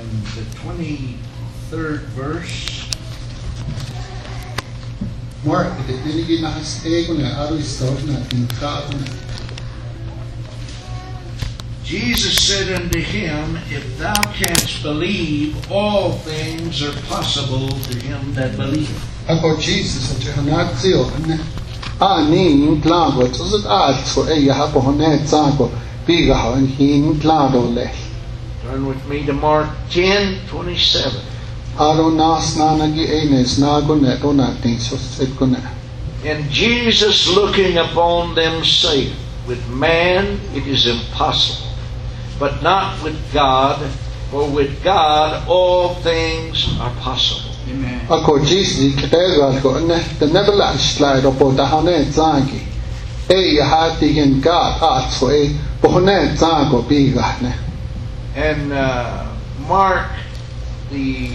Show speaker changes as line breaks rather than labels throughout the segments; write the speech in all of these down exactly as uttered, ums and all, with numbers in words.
and the twenty-third verse.
Mark, det ligger nas egna aristorna in kauna.
Jesus said unto him, If thou canst believe, all things are possible to him that believeth.
Ako Jesus at hanatio ne. Ah ni klago tuzut atso e ya po ne tsago biga han hin klado le.
Turn with me to Mark ten twenty-seven.
Aro nas nanagi enes nago ne donating so set kone.
And Jesus looking upon them saith, With man it is impossible, but not with God, for with God all things are possible.
Amen. Ako Jesus kitegal ko ne the nebula slide opo tahane zagi. E hati gen God atso e pohone zago biga ne.
And uh, Mark the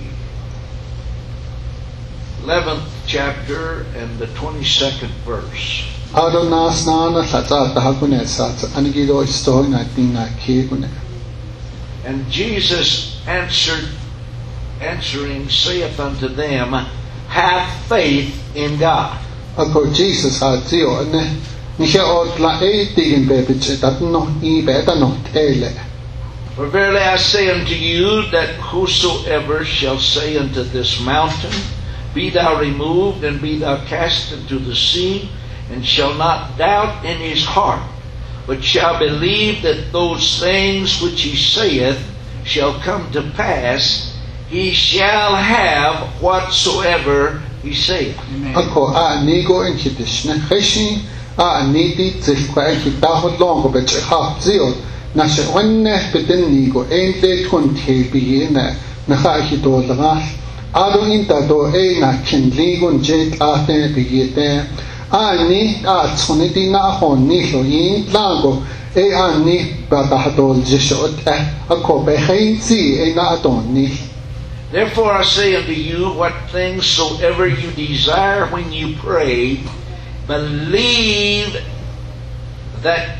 eleventh chapter and the twenty-second verse.
Ado nas nana tata tahakune sat anigido story na tina kikune.
And Jesus answered, answering, saith unto them, Have faith in God.
Ako Jesus hatio ne nisha otla e tigin bebich that no I beta no tele.
For verily I say unto you, that whosoever shall say unto this mountain, Be thou removed, and be thou cast into the sea, and shall not doubt in his heart, but shall believe that those things which he saith shall come to pass, he shall have whatsoever he saith.
Ako a nigo in kitishne heshi a niti zilkwa kitahot longo beche ha zio na she onne beten nigo ente konte biena na ha hito laga ado inta do e na kinligon jet ate bigete ani a tsoniti na honni lo yin lago e ani batahadol jeshot ako be heinzi e na adoni.
Therefore I say unto you, what things soever you desire when you pray, believe that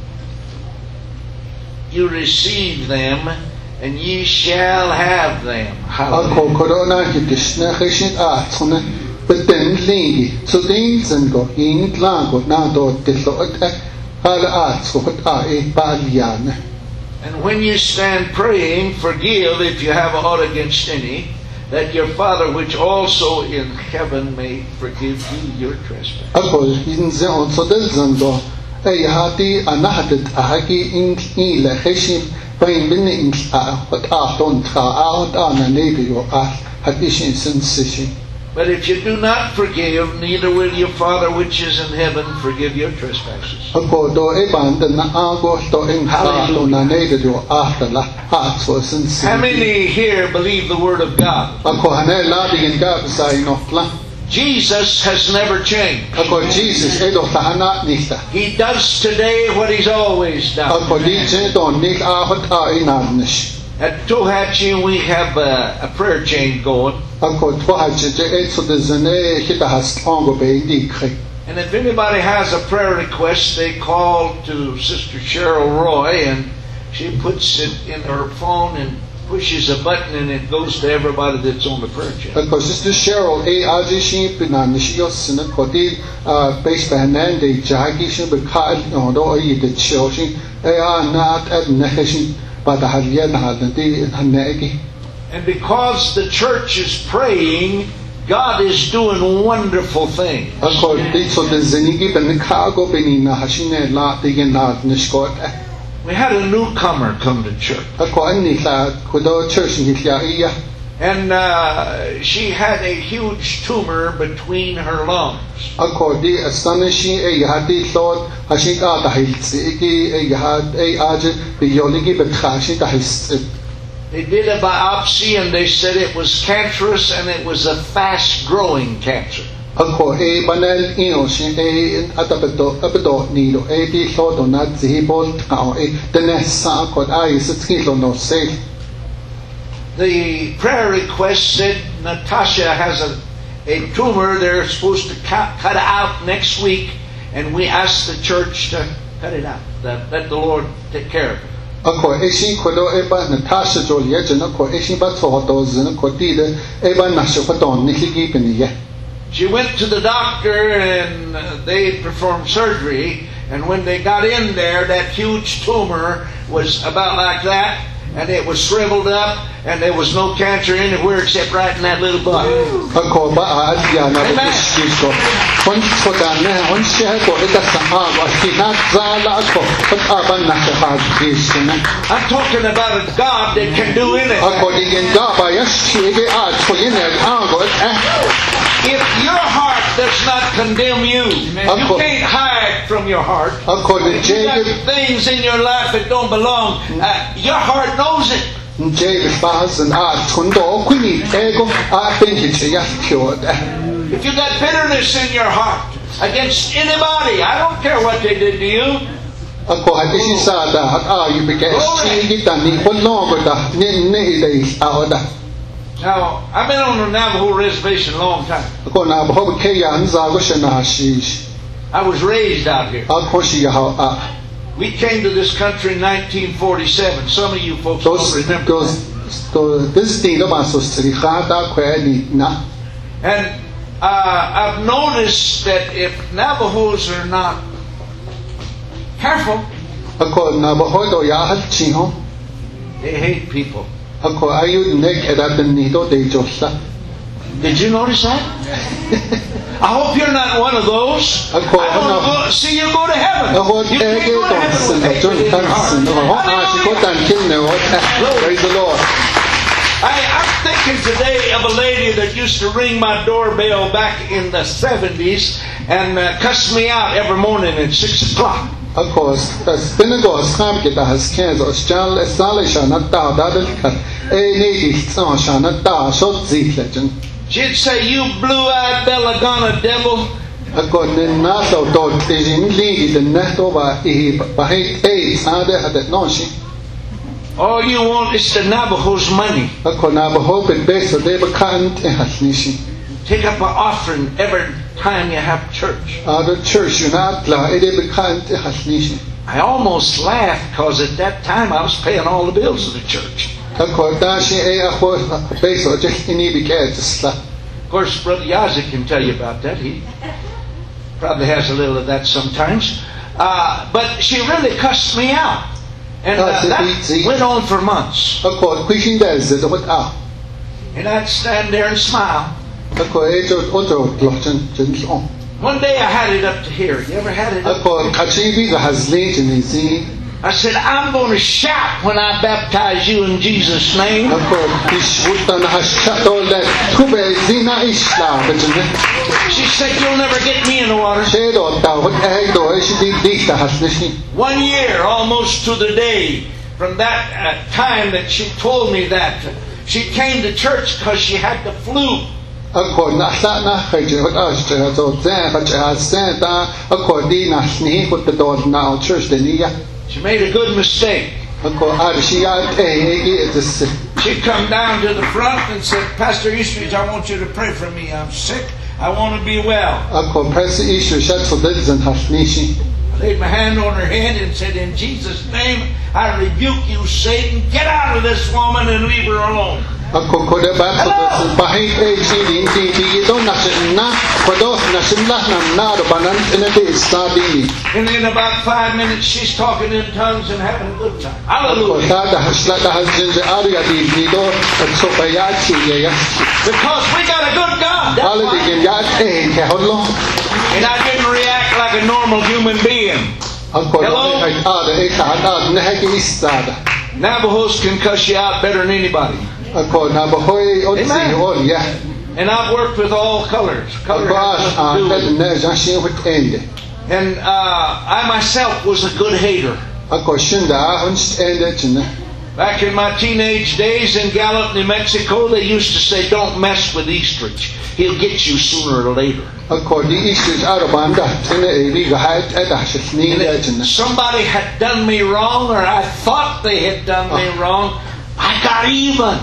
you receive them, and ye shall have them.
Ako corona kitishne heshin a tsone beten lingi so dinsen go yin lago na do tilot hala a tsot a e baliane.
And when you stand praying, forgive if you have aught against any, that your Father which also in heaven may forgive you your trespass.
Ako inze on so del zando e hati anahatet ahaki in ile heshin bain bin in a wat a don tra a ana nebe yo a hatishin sensation.
But if you do not forgive, neither will your Father which is in heaven forgive your trespasses.
Ako do e band na ago to in ha to na nebe yo after la ha so sensation.
How many here believe the word of God?
Ako hane la digin ga sai no la.
Jesus has never changed.
Ako Jesus e do tahana nista.
He does today what he's always done.
Ako di je do nik a hot a inanish.
At Tohatchi we have a, a prayer chain going.
Ako twahaje je so de zene hita has ongo be dikre.
And if anybody has a prayer request, they call to Sister Cheryl Roy, and she puts it in her phone and pushes a button, and it goes to everybody that's on the prayer chain.
Ako Sister Cheryl e aji shi pinanish yo sina kodi base banande jagi shi be ka no do yi de choshi e a not at neheshin.
And because the church is praying, God is doing wonderful things. We had a newcomer come to church. And uh, she had a huge tumor between her lungs. They did a biopsy and they said it was cancerous, and it was a fast growing cancer. The prayer request said Natasha has a, a tumor they're supposed to cut, cut out next week, and we asked the church to cut it out. That let the Lord take care of it.
ako eshi kodo eba Natasha Jolie jana ko eshi ba thoto zana ko tide eba nasho paton nikigi peniye.
She went to the doctor and uh, they performed surgery, and when they got in there, that huge tumor was about like that, and it was shriveled up, and there was no cancer anywhere except right in that little butt.
Ako ba adya na bisko. Kon thoda na on she ko ita sa ba tinat zala ako pat aban na ha bisna.
I'm talking about a God that can do anything.
Ako digin da ba yashi ge a thoyin ago eh.
If your heart does not condemn you, you can't hide from your heart. If you got things in your life that don't belong, uh, your heart knows it. If you got bitterness in your heart against anybody, I don't care what they did to you. Now, I've been on the Navajo reservation a long time. I was raised out here. We came to this country in nineteen forty-seven. Some of you folks don't remember that. And uh, I've noticed that if Navajos are not careful, they hate people. Did you notice that? I hope you're not one of those. I want to go, see you go to heaven. You can't go to heaven. Praise the Lord. I, I'm thinking today of a lady that used to ring my doorbell back in the seventies and uh, cuss me out every morning at six o'clock.
Of course, that's been a go scam get has cancer shall establish not da da a native son shall not da short zik legend.
She'd say, "You blue-eyed Belagana devil."
I got in Nato dot is in league the net over he behind a sada had that no she.
All you want is the Navajo's money.
I got Navajo but best so they can't has nishi.
Take up an offering every time you have church.
Uh, the church you not la it can't has nishi.
I almost laughed because at that time I was paying all the bills of the church.
Of course, Brother
Yazzie can tell you about that. He probably has a little of that sometimes. Uh, but she really cussed me out. And uh, that went on for months. And I'd stand there and smile. One day I had it up to here. You ever had it up to here? I said, "I'm going to shout when I baptize you in Jesus' name." She said, "You'll never get me in the water." One year, almost to the day, from that uh, time that she told me that, she came to church because she had the flu. She made a good mistake. She come down to the front and said, "Pastor Eastridge, I want you to pray for me. I'm sick. I want to be well." I laid my hand on her head and said, "In Jesus' name, I rebuke you, Satan. Get out of this woman and leave her alone." Hello? And in about five minutes, she's talking in tongues and having a good time. Hallelujah. Because we got a good God. And I didn't react like a normal human being. Hello? Navajos can cuss you out better than anybody. Amen. And I've worked with all colors. Color and uh, I myself was a good hater. Back in my teenage days in Gallup, New Mexico, they used to say, "Don't mess with Eastridge. He'll get you sooner or later." Somebody had done me wrong, or I thought they had done me wrong. I got even.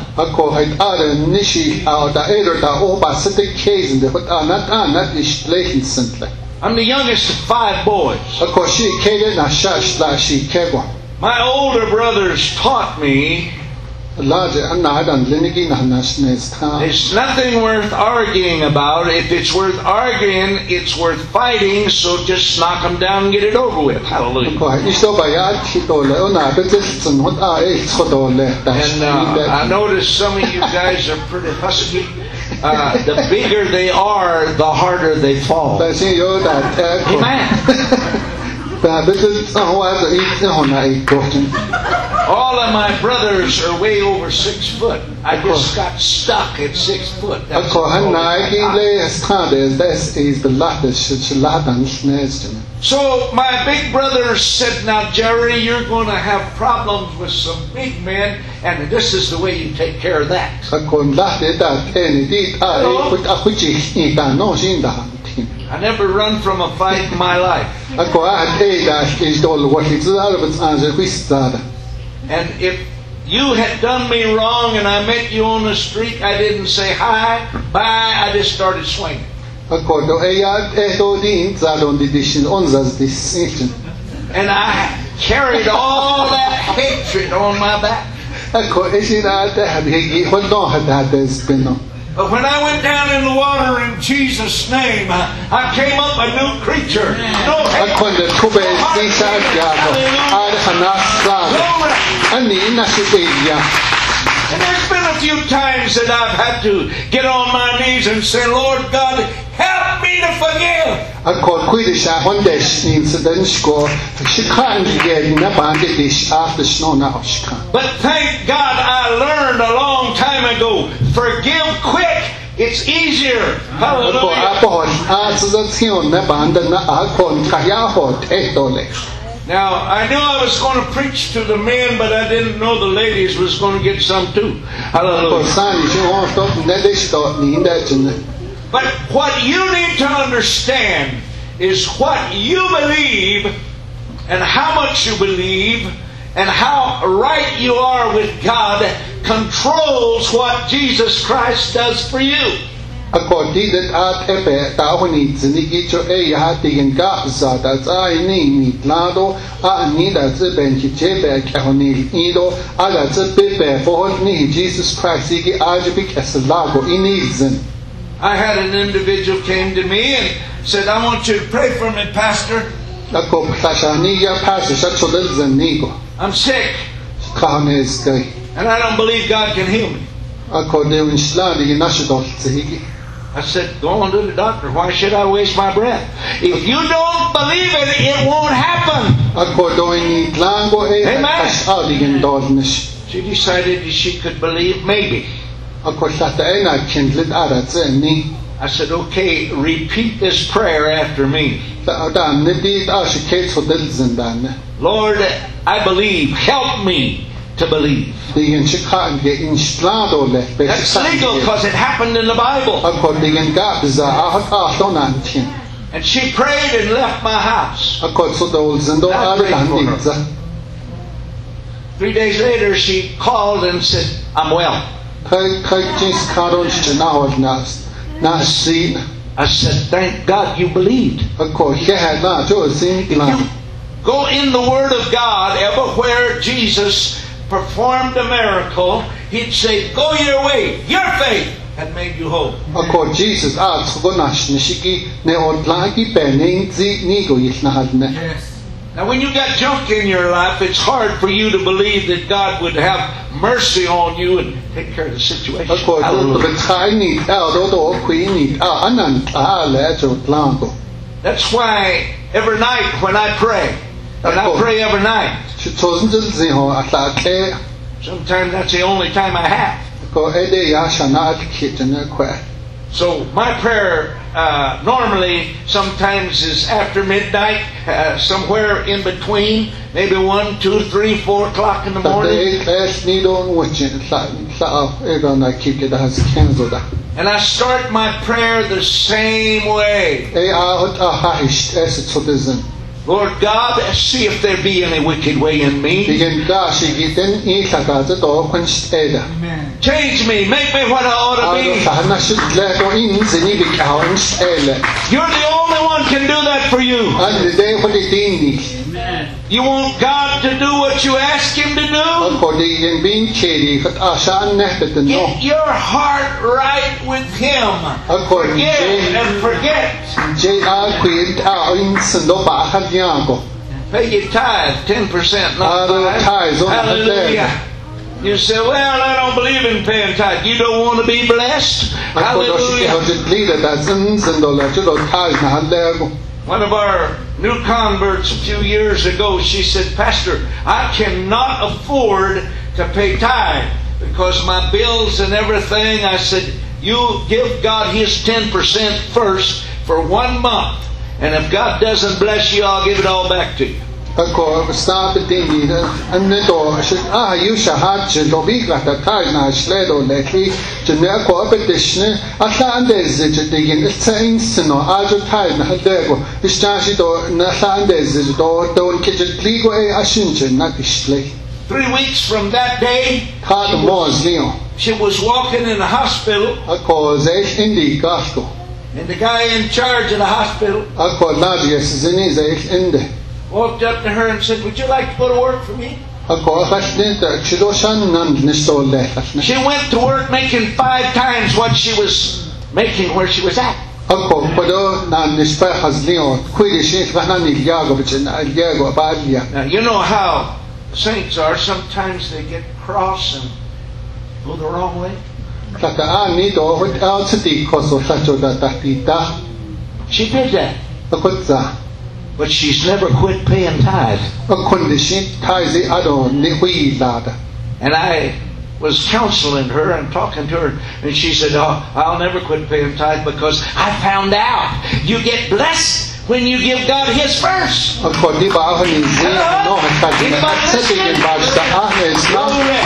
I'm the youngest of five boys. My older brothers taught me
Large anadan linigi na nasnes ta.
it's nothing worth arguing about. If it's worth arguing, it's worth fighting, so just knock them down and get it over with. Hallelujah.
Ko isto bayat hitole ona betis tsunot a e thodole.
And uh, I notice some of you guys are pretty husky. Uh, the bigger they are, the harder they fall.
Da sin yo da ta.
Amen.
Da betis wa da i hona i goten.
All of my brothers are way over six foot. I just got stuck at six foot. That's
Ko han
all
na gi
I-
le stade des is belates shladan snesden.
So my big brother said, now Jerry, you're going to have problems with some big men, and this is the way you take care of that.
Ko late da eni di a e put a kuchi ni da no sin da tin.
I never run from a fight in my life.
Ko a te da is dol what it's all of it's answer quistada.
And if you had done me wrong and I met you on the street, I didn't say hi, bye, I just started swinging.
Accordo e ya e to din za don di dishin onzas distinction.
And I carried all that hatred on my back.
Ecco e si da te habigi hold on had that has been no.
But when I went down in the water in Jesus' name, I, I came up a new creature. No
Accordo
hate.
kube si sa ya ar hanas sa.
Glory.
Ani na si ya.
And there's been a few times that I've had to get on my knees and say, Lord God, help me to forgive.
Accord quid is a hondesh in sudden score. She can't get in a bandit dish after snow now.
But thank God I learned a long time ago, forgive quick. It's easier.
Accord
Hallelujah.
upon Azazion Nabanda Akon Kayaho Etole.
Now, I knew I was going to preach to the men, but I didn't know the ladies was going to get some too. Hallelujah. But what you need to understand is what you believe and how much you believe and how right you are with God controls what Jesus Christ does for you.
According that at epe tauni zinigi cho e ya tigen ga za da za ni ni lado a ni da ze ben ki che be ka honi ido a da ze be be for ni Jesus Christ gi a je bi kesalago inizen.
I had an individual came to me and said, I want you to pray for me, Pastor.
Ako plashani ya pastor sa chodel zenigo.
I'm sick
Kanes kai.
and I don't believe God can heal me.
Ako de un sladi nashidol zigi.
I said, go on to the doctor. Why should I waste my breath? If you don't believe it, it won't happen.
Ako do ni lango e
Amen.
kasadigen dolnish.
She decided that she could believe maybe.
Ako tata ena kindlet ara zeni.
I said, okay, repeat this prayer after me.
Da nedi da shiket chodel zindan.
Lord, I believe. Help me to believe.
Digen shikan ge instlado le.
That's legal because it happened in the Bible.
Ako digen ga za ahak ahtonan tin.
And she prayed and left my house.
Ako so dol zindo
I
ara
prayed for her.
landinza.
Three days later, she called and said, I'm well.
Kai kai jins karon shnaod nas. Nasin.
I said, thank God you believed.
Ako he na jo sin
If you
ilan.
go in the Word of God, everywhere Jesus performed a miracle, He'd say, go your way. Your faith had made you whole.
Ako Jesus a tsugonash nishiki ne odlagi benin zi nigo yitnahadne.
Now, when you got junk in your life, it's hard for you to believe that God would have mercy on you and take care of the situation.
Ako do
Hallelujah.
betai ni ta do do kui ni ta anan ta le jo tlango.
That's why every night when I pray, and I pray every night,
Shitozen zi ho atla ke.
sometimes that's the only time I have.
Ko ede ya shana kitene kwe.
So my prayer uh, normally sometimes is after midnight, uh, somewhere in between, maybe one, two, three, four o'clock in the morning.
Tade es ni don wichin sa sa e don na kike da has kenzo da.
And I start my prayer the same way.
E a hot a hahish es tsodezen.
Lord God, see if there be any wicked way in me.
Digen ga shigiten i tagaze do kunsteda.
Change me, make me what I ought to
Ado
be.
sa na shit le do in zini bi kaun stele.
You're the only one can do that for you.
An de ko de tin ni.
You want God to do what you ask Him to do?
Ko de yen bin chedi kat asan ne bet no.
Get your heart right with Him. Forgive and forget.
Je a kwit a in sendo ba khat ya ko.
Pay your tithe, ten percent, not
five.
Hallelujah. You say, well, I don't believe in paying tithe. You don't want to be blessed? Hallelujah. One of our new converts a few years ago, she said, Pastor, I cannot afford to pay tithe because my bills and everything. I said, you give God His ten percent first for one month. And if God doesn't bless you, I'll give it all back to you.
Ako stop tingi an neto ah you shahat je dobi glata taj na shledo lekli je ne ko apetishne atla andez je digin tsain sino ajo taj na dego istashi do na andez je do don kitchen ligo e ashinje na display.
Three weeks from that day,
Had was Leo.
She was walking in the hospital.
Ako zesh indi gasto.
And the guy in charge of the hospital
Ako najies zini zesh inde.
walked up to her and said, would you like to go to work for me?
Ako akashne ta chido shan nan nisto le.
She went to work making five times what she was making where she was at.
Ako podo nan nispa hazlio kwili shi fahani liago bitin liago abadia.
Now you know how saints are. Sometimes they get cross and go the wrong way.
Kata ani do hot out city koso sacho da tahita.
She did that.
Akotza.
But she's never quit paying tithe.
Akondishi taizi ado ni hui lada.
And I was counseling her and talking to her, and she said, oh, I'll never quit paying tithe because I found out you get blessed when you give God His first.
Akodi ba hani zi no hakadi na tsedi ba sta ahnes na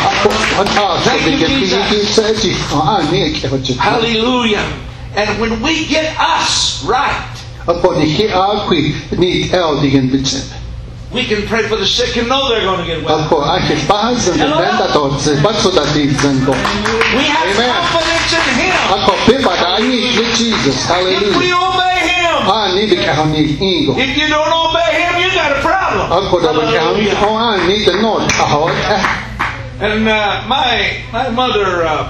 ata tsedi ke piki tsedi ani ke hoje.
Hallelujah. And when we get us right,
Akodi hi akwi ni el digen bitsen.
we can pray for the sick and know they're going to get well.
Ako ake bazan de benda tot se batso da dizen go.
We have confidence in Him.
Ako pipa da ani Jesus.
If we
Hallelujah.
obey Him.
Ah ni de kahani ingo.
If you don't obey Him, you got a problem.
Ako da kahani o an ni de not aho.
And uh, my my mother, uh,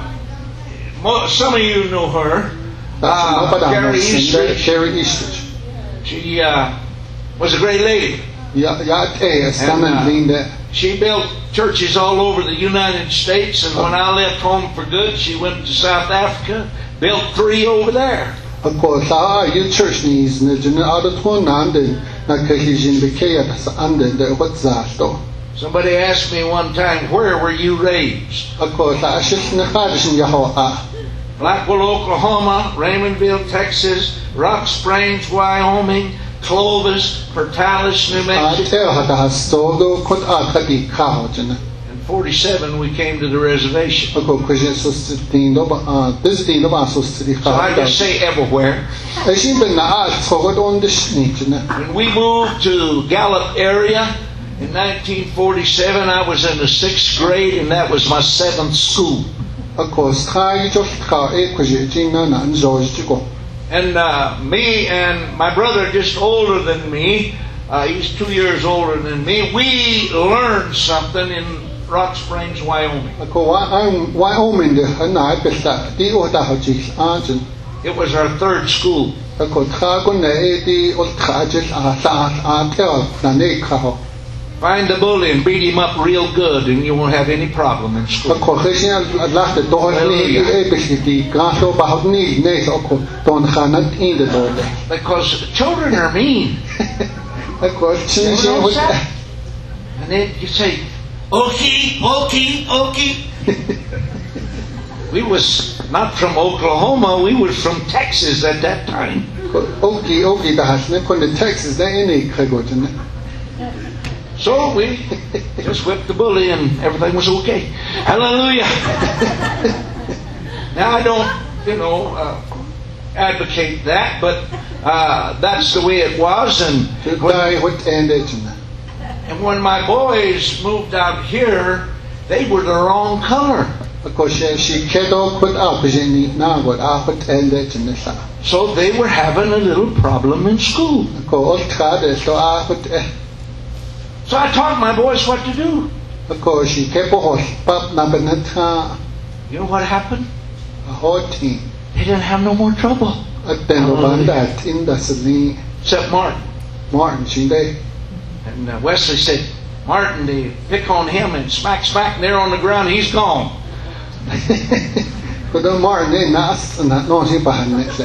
mo- some of you know her, uh, Carrie Eastridge.
Carrie Eastridge.
She uh, was a great lady.
Ja, ja, te stammen vrienden.
She built churches all over the United States, and when I left home for good, she went to South Africa, built three over there.
Ako sa you church needs ne jene adat ho nande na kahijin bekeya sa ande de whatzasto.
Somebody asked me one time, where were you raised?
Ako sa ashit na khadishin yaho a.
Blackwell, Oklahoma, Raymondville, Texas, Rock Springs, Wyoming, Clovis, Portales, New Mexico. In forty-seven, we came to the reservation. So I just say everywhere. When we moved to Gallup area in nineteen forty-seven, I was in the sixth grade, and that was my seventh school. And uh, me and my brother, just older than me, uh, he's two years older than me, we learned something in Rock Springs, Wyoming. It was our third school. Find the bully and beat him up real good, and you won't have any problem in school. Because children are mean. And then you say, "Okay, okay, okay." We was not from Oklahoma. We was from Texas at that time.
Okay, okay, Texas.
So we just whipped the bully and everything was okay. Hallelujah. Now I don't, you know, uh, advocate that, but uh, that's the way it was. And when, and when my boys moved out here, they were the wrong color.
Ako she she kedo put up jeni na got ahot elde jinisa.
So they were having a little problem in school.
Ako oltrade so ahot eh.
So I taught my boys what to do.
Ako she kepo hos pap na benata.
You know what happened?
Ahoti.
They didn't have no more trouble.
At the bandat in the Sydney.
Except Martin.
Martin, she day.
And uh, Wesley said, Martin, they pick on him and smack, smack, and there on the ground, he's gone.
But Martin, they nas and that no he behind it.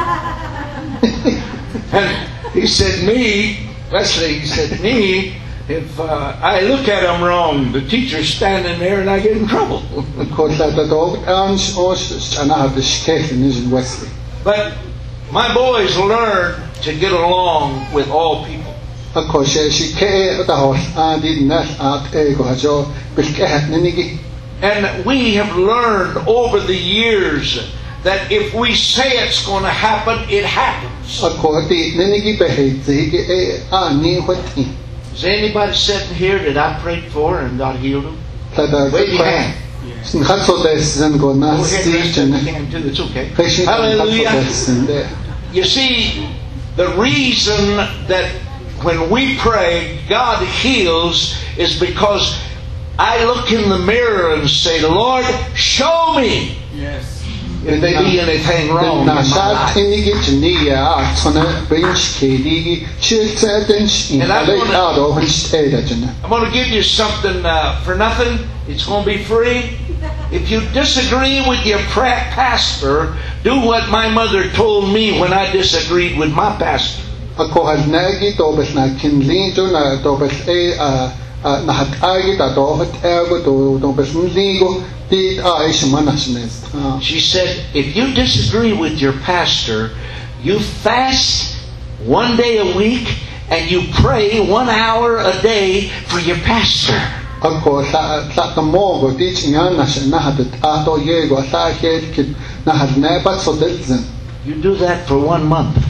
And he said, me, Wesley, he said, me, if uh, I look at him wrong, the teacher's standing there and I get in trouble.
Of course, that the dog owns horses and I have the skating is in Wesley.
But my boys learned to get along with all people.
Of course, she came the horse and did not at ego has your biscuit.
And we have learned over the years that if we say it's going to happen, it happens.
Of course, the Ninigi behaves the ah ni what he.
Is anybody sitting here that I prayed for and God healed them?
Wave your hand.
Go ahead, raise your hand too, it's okay. Hallelujah. You see, the reason that when we pray, God heals is because I look in the mirror and say, Lord, show me. Yes. If there be anything wrong in my life. And I'm going to give you something uh, for nothing. It's going to be free. If you disagree with your pastor, do what my mother told me when I disagreed with my pastor. She said, if you disagree with your pastor, you fast one day a week and you pray one hour a day for your pastor. You do that for one month.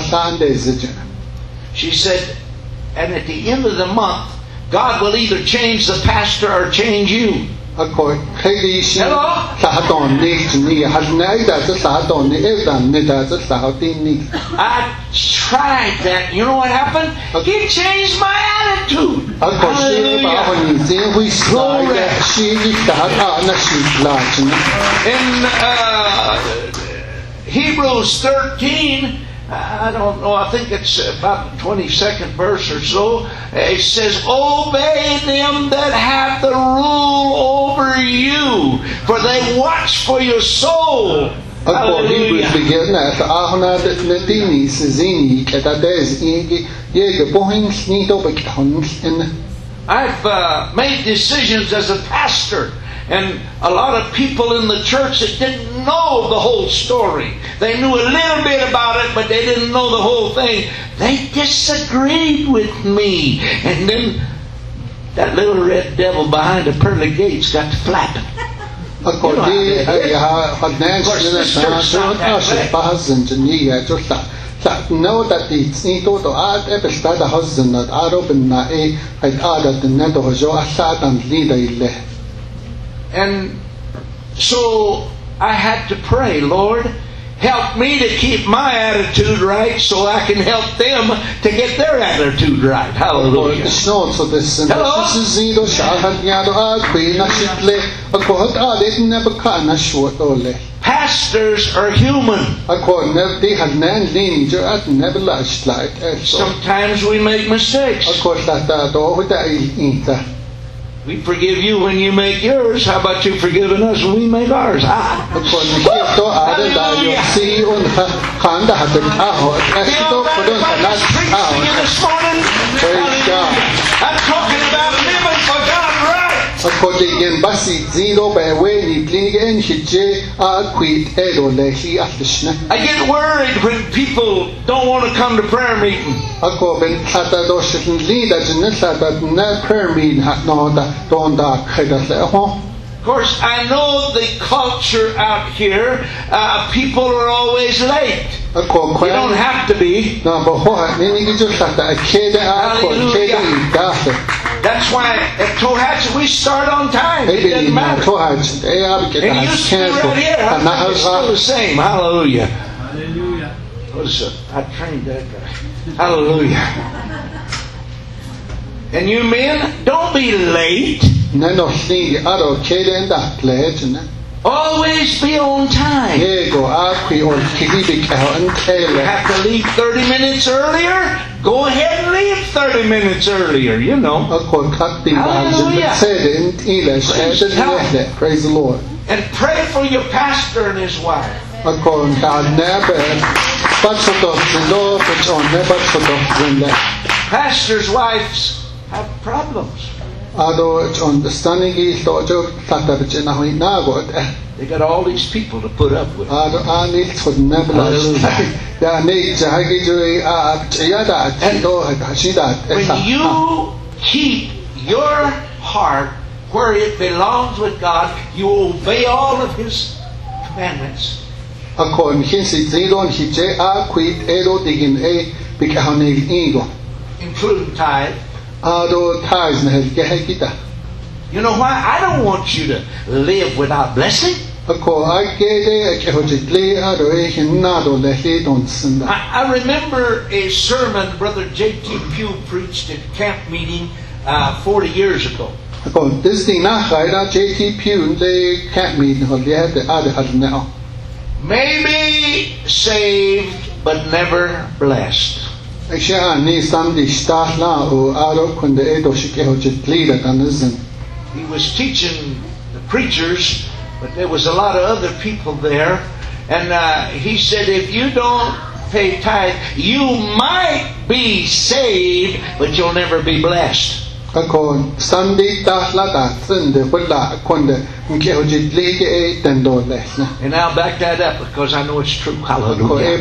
She said, and at the end of the month, God will either change the pastor or change you. Hello? I tried that. You know what happened? He changed my attitude. In uh, Hebrews thirteen, I don't know, I think it's about the twenty-second verse or so. It says, obey them that have the rule over you, for they watch for your soul. Hallelujah. I've uh, made decisions as a pastor. And a lot of people in the church that didn't know the whole story. They knew a little bit about it, but they didn't know the whole thing. They disagreed with me. And then that little red devil behind the pearly gates got to flapping. Of course, this church not that
know that it's need to add a start a husband that are open na a added the net of a sat and leader.
And so I had to pray, Lord, help me to keep my attitude right so I can help them to get their attitude right. Hallelujah. Hello? Pastors are human. Sometimes we make mistakes. We forgive you when you make yours. How about you forgiving us when we make ours? Ah. I'm talking about living for God right. I get worried when people don't want to come to prayer meeting. Of course, I know the culture out here, uh, people are always late. You don't have to be. Hallelujah. That's why at Tohatchee we start on time. It doesn't matter. And it used to be right here. It's still the same. Hallelujah.
Hallelujah.
What is it? I trained that guy. Hallelujah. And you men, don't be late. Always be on time. You have to leave thirty minutes earlier. Go ahead and leave thirty minutes earlier, you know. Hallelujah.
Praise the Lord.
And pray for your pastor and his wife. Pastors' wives have problems. They got all these people to put up with. When you keep your heart where it belongs with God, you obey all of His commandments. Including tithe. You know why? I don't want you to live without blessing. I, I remember a sermon Brother J T Pugh preached at camp meeting uh, forty years ago. Maybe saved but never blessed. He was teaching the preachers, but there was a lot of other people there. And uh, he said, if you don't pay tithe, you might be saved, but you'll never be blessed. And I'll back that up because I know it's true. Hallelujah.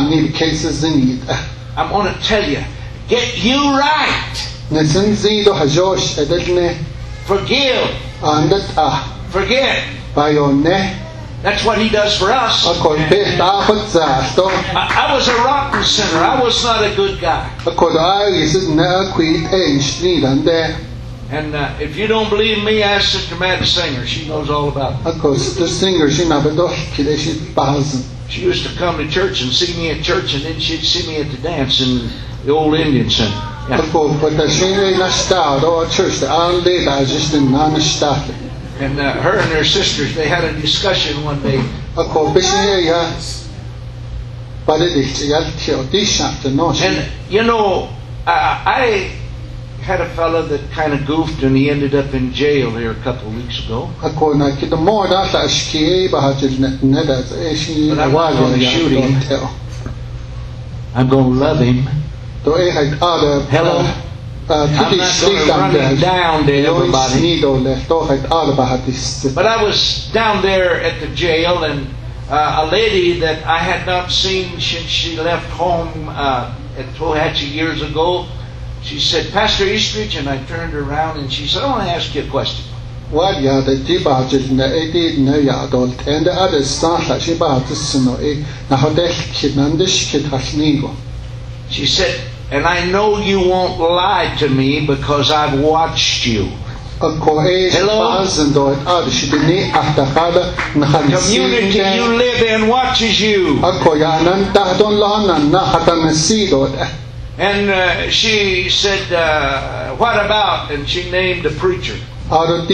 I'm going to tell you, get you right. Forgive. Forget. That's what He does for us. I, I was a rotten sinner. I was not a good guy. And uh, if you don't believe me, ask Sister Maddie Singer. She knows all about it. She used to come to church and see me at church, and then she'd see me at the dance in the old Indian Center. Yeah. And uh, her and her sisters, they had a discussion one day. And you know, uh, I had a fellow that kind of goofed, and he ended up in jail here a couple of weeks ago. But I'm not going to shoot him. I'm going to love him. Hello? I'm not going to run him down to everybody. But I was down there at the jail, and uh, a lady that I had not seen since she left home uh, at Tohatchee years ago, she said, Pastor Eastridge, and I turned around and she said, I want to ask you a question. She said, and I know you won't lie to me because I've watched you. Hello? The community you live in watches you. And uh, she said, uh, what about? And she named a preacher. And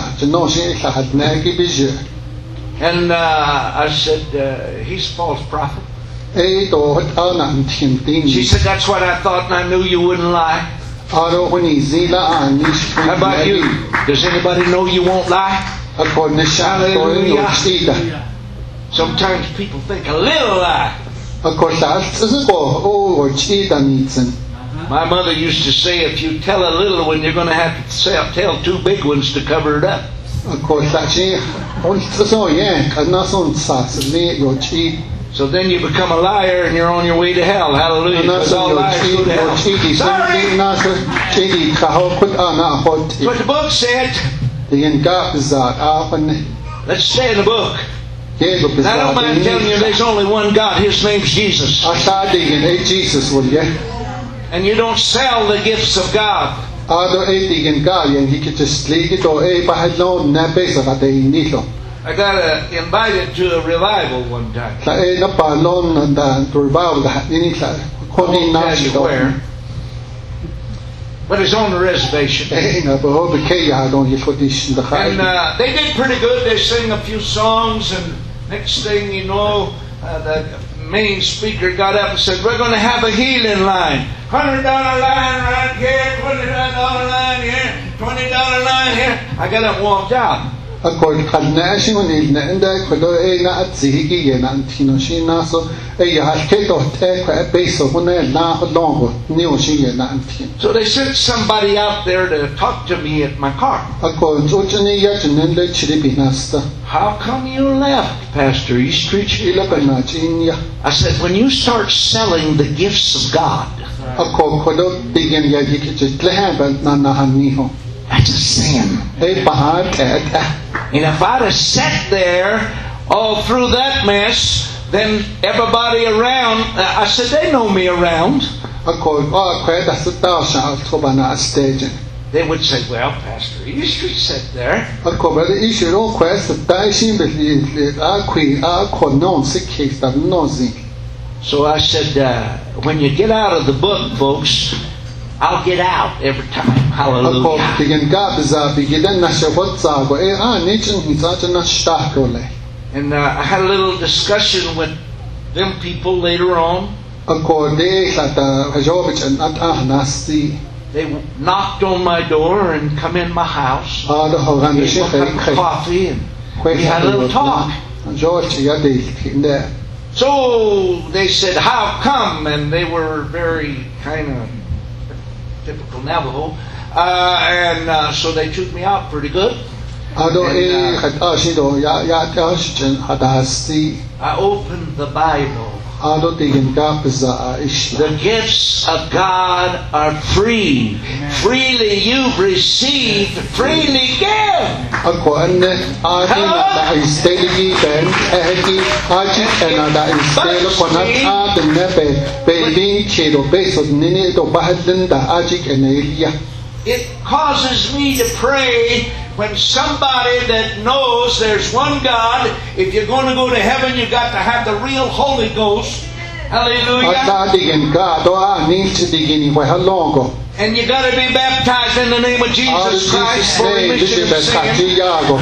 uh, I said, uh, he's a false prophet. She said, that's what I thought, and I knew you wouldn't lie. How about you? Does anybody know you won't lie? Hallelujah. Sometimes people think a little lie. My mother used to say, if you tell a little one, you're going to have to tell two big ones to cover it up. So then you become a liar and you're on your way to hell. Hallelujah. Because all liars go to hell. Sorry. That's what the book said. Let's stay in the book. And I don't mind telling you there's only one God. His name's Jesus. And you don't sell the gifts of God.
Ado e digin ga yang hikit ligi to e bahalo na besa ka de nilo.
I got uh, invited to a revival one time.
La e na palon na da revival da ini la koni na
Tell you where. But it's on the reservation.
E na bo be ke ya don ye fodish da
And
khai.
uh, they did pretty good. They sang a few songs, and next thing you know, uh, the main speaker got up and said, "We're going to have a healing line. Hundred dollar line right here, twenty dollar line here, twenty dollar line here." I got up and walked out.
Ako kan na shi ngoni na nda ko do e na atsi gi ye na antino shi na so e ya ke to te ko e beso ko na na ho longo ni o shi ye na antin.
So they sent somebody out there to talk to me at my car.
Ako jo chni ya chnen le chiri binasta.
"How come you left, Pastor Eastridge?"
Ila ka na chin ya.
I said, "When you start selling the gifts of God,
Ako ko do digin ya gi ke tle ha ba na na han ni ho.
that's a sin."
E bahar te ta.
And if I'd have sat there all through that mess, then everybody around, I said, they know me around.
Ako ko ko da sta sha to ba na stage.
They would say, "Well, Pastor Eastridge sat there."
Ako ba i shi ro ko sta dai shin be li a kui a ko non se ke sta no zi.
So I said, uh, when you get out of the book, folks, I'll get out every time.
Ako
Hallelujah.
digin ga za bi gidan na shabot za go e a ni chin hi za na sta ko le.
And uh, I had a little discussion with them people later on.
Ako de la ta hajobich an at ah nasti
They knocked on my door and come in my house.
a do ho gan
Gave
shi
me a
khai
cup of
khai.
coffee, and we had a little talk.
George ya de de.
So they said, "How come?" And they were very kind of typical Navajo. Uh, and uh, so they took me out pretty good.
Ado e khat a shi do ya ya ta shi chen hadasti.
I opened the Bible.
Ado digin ga za ish.
The gifts of God are free. Freely you've received, freely give.
Ako anne a di na da isteli ben ehki a chi na da istelo konat a de ne be be lin che do be so ni do ba hadin da a chi enelia.
It causes me to pray when somebody that knows there's one God, if you're going to go to heaven, you've got to have the real Holy Ghost. Hallelujah.
Ata digin ga do a ni chi digin i wa halongo.
And you got to be baptized in the name of Jesus Christ for remission of sin.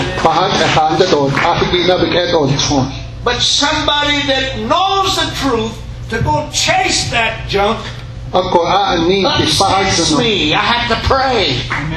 But somebody that knows the truth to go chase that junk upsets me. I have to pray.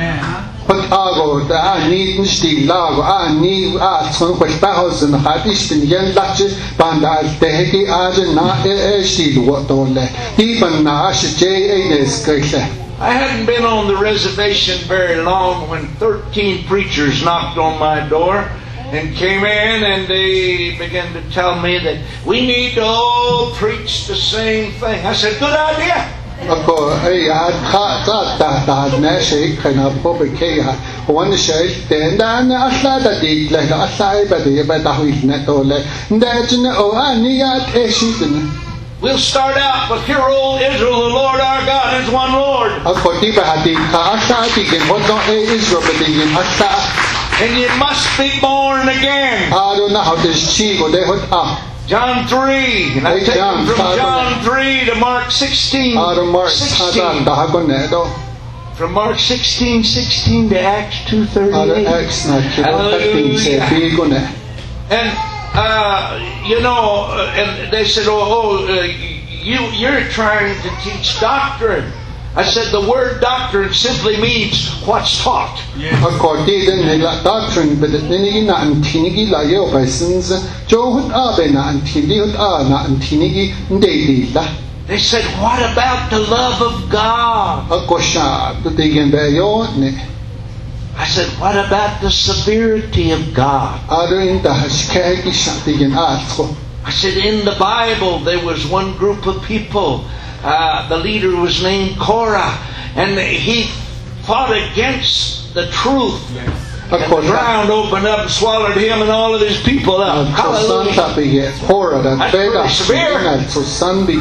I hadn't been on the reservation very long when thirteen preachers knocked on my door and came in, and they began to tell me that we need to all preach the same thing. I said, "Good idea."
Ako ay at ka ta ta ta na shi kana po be ke ha one shi ten da na asla da di la da asla ba de ba da hu na to le nda chin o ani ya te shi tin.
We'll start out with, "Hear, O Israel, the Lord our God is one Lord."
Ako ti ba hati ka asla ti gen ho do e Israel be de gen asla.
And you must be born again.
Ado na how this chi go de hot ah.
John three. And I
Hey,
take
John,
you from
start
John three to Mark sixteen.
Ado Mark
sixteen.
satan da ha go ne do.
From Mark sixteen, sixteen to Acts two
Ado
thirty-eight.
ex na ki do ta tin se bi go ne.
And, uh, you know, uh, and they said, "Oh, oh uh, you, you're trying to teach doctrine." I said, "The word doctrine simply means what's taught."
Ako ti den ne la doctrine be de ni na an tinigi la yo ba sins jo hut a be na an tini hut a na an tinigi nde di la.
They said, "What about the love of God?"
Ako sha to ti gen be yo ne.
I said, "What about the severity of God?"
Ado in da has ke ki sha ti gen a ko.
I said, "In the Bible, there was one group of people. Uh, the leader was named Korah, and he fought against the truth. And the ground opened up and swallowed him and all of his people up."
So san ta
Hallelujah.
be ye hora da
That's
be da
pretty severe.
so san be ye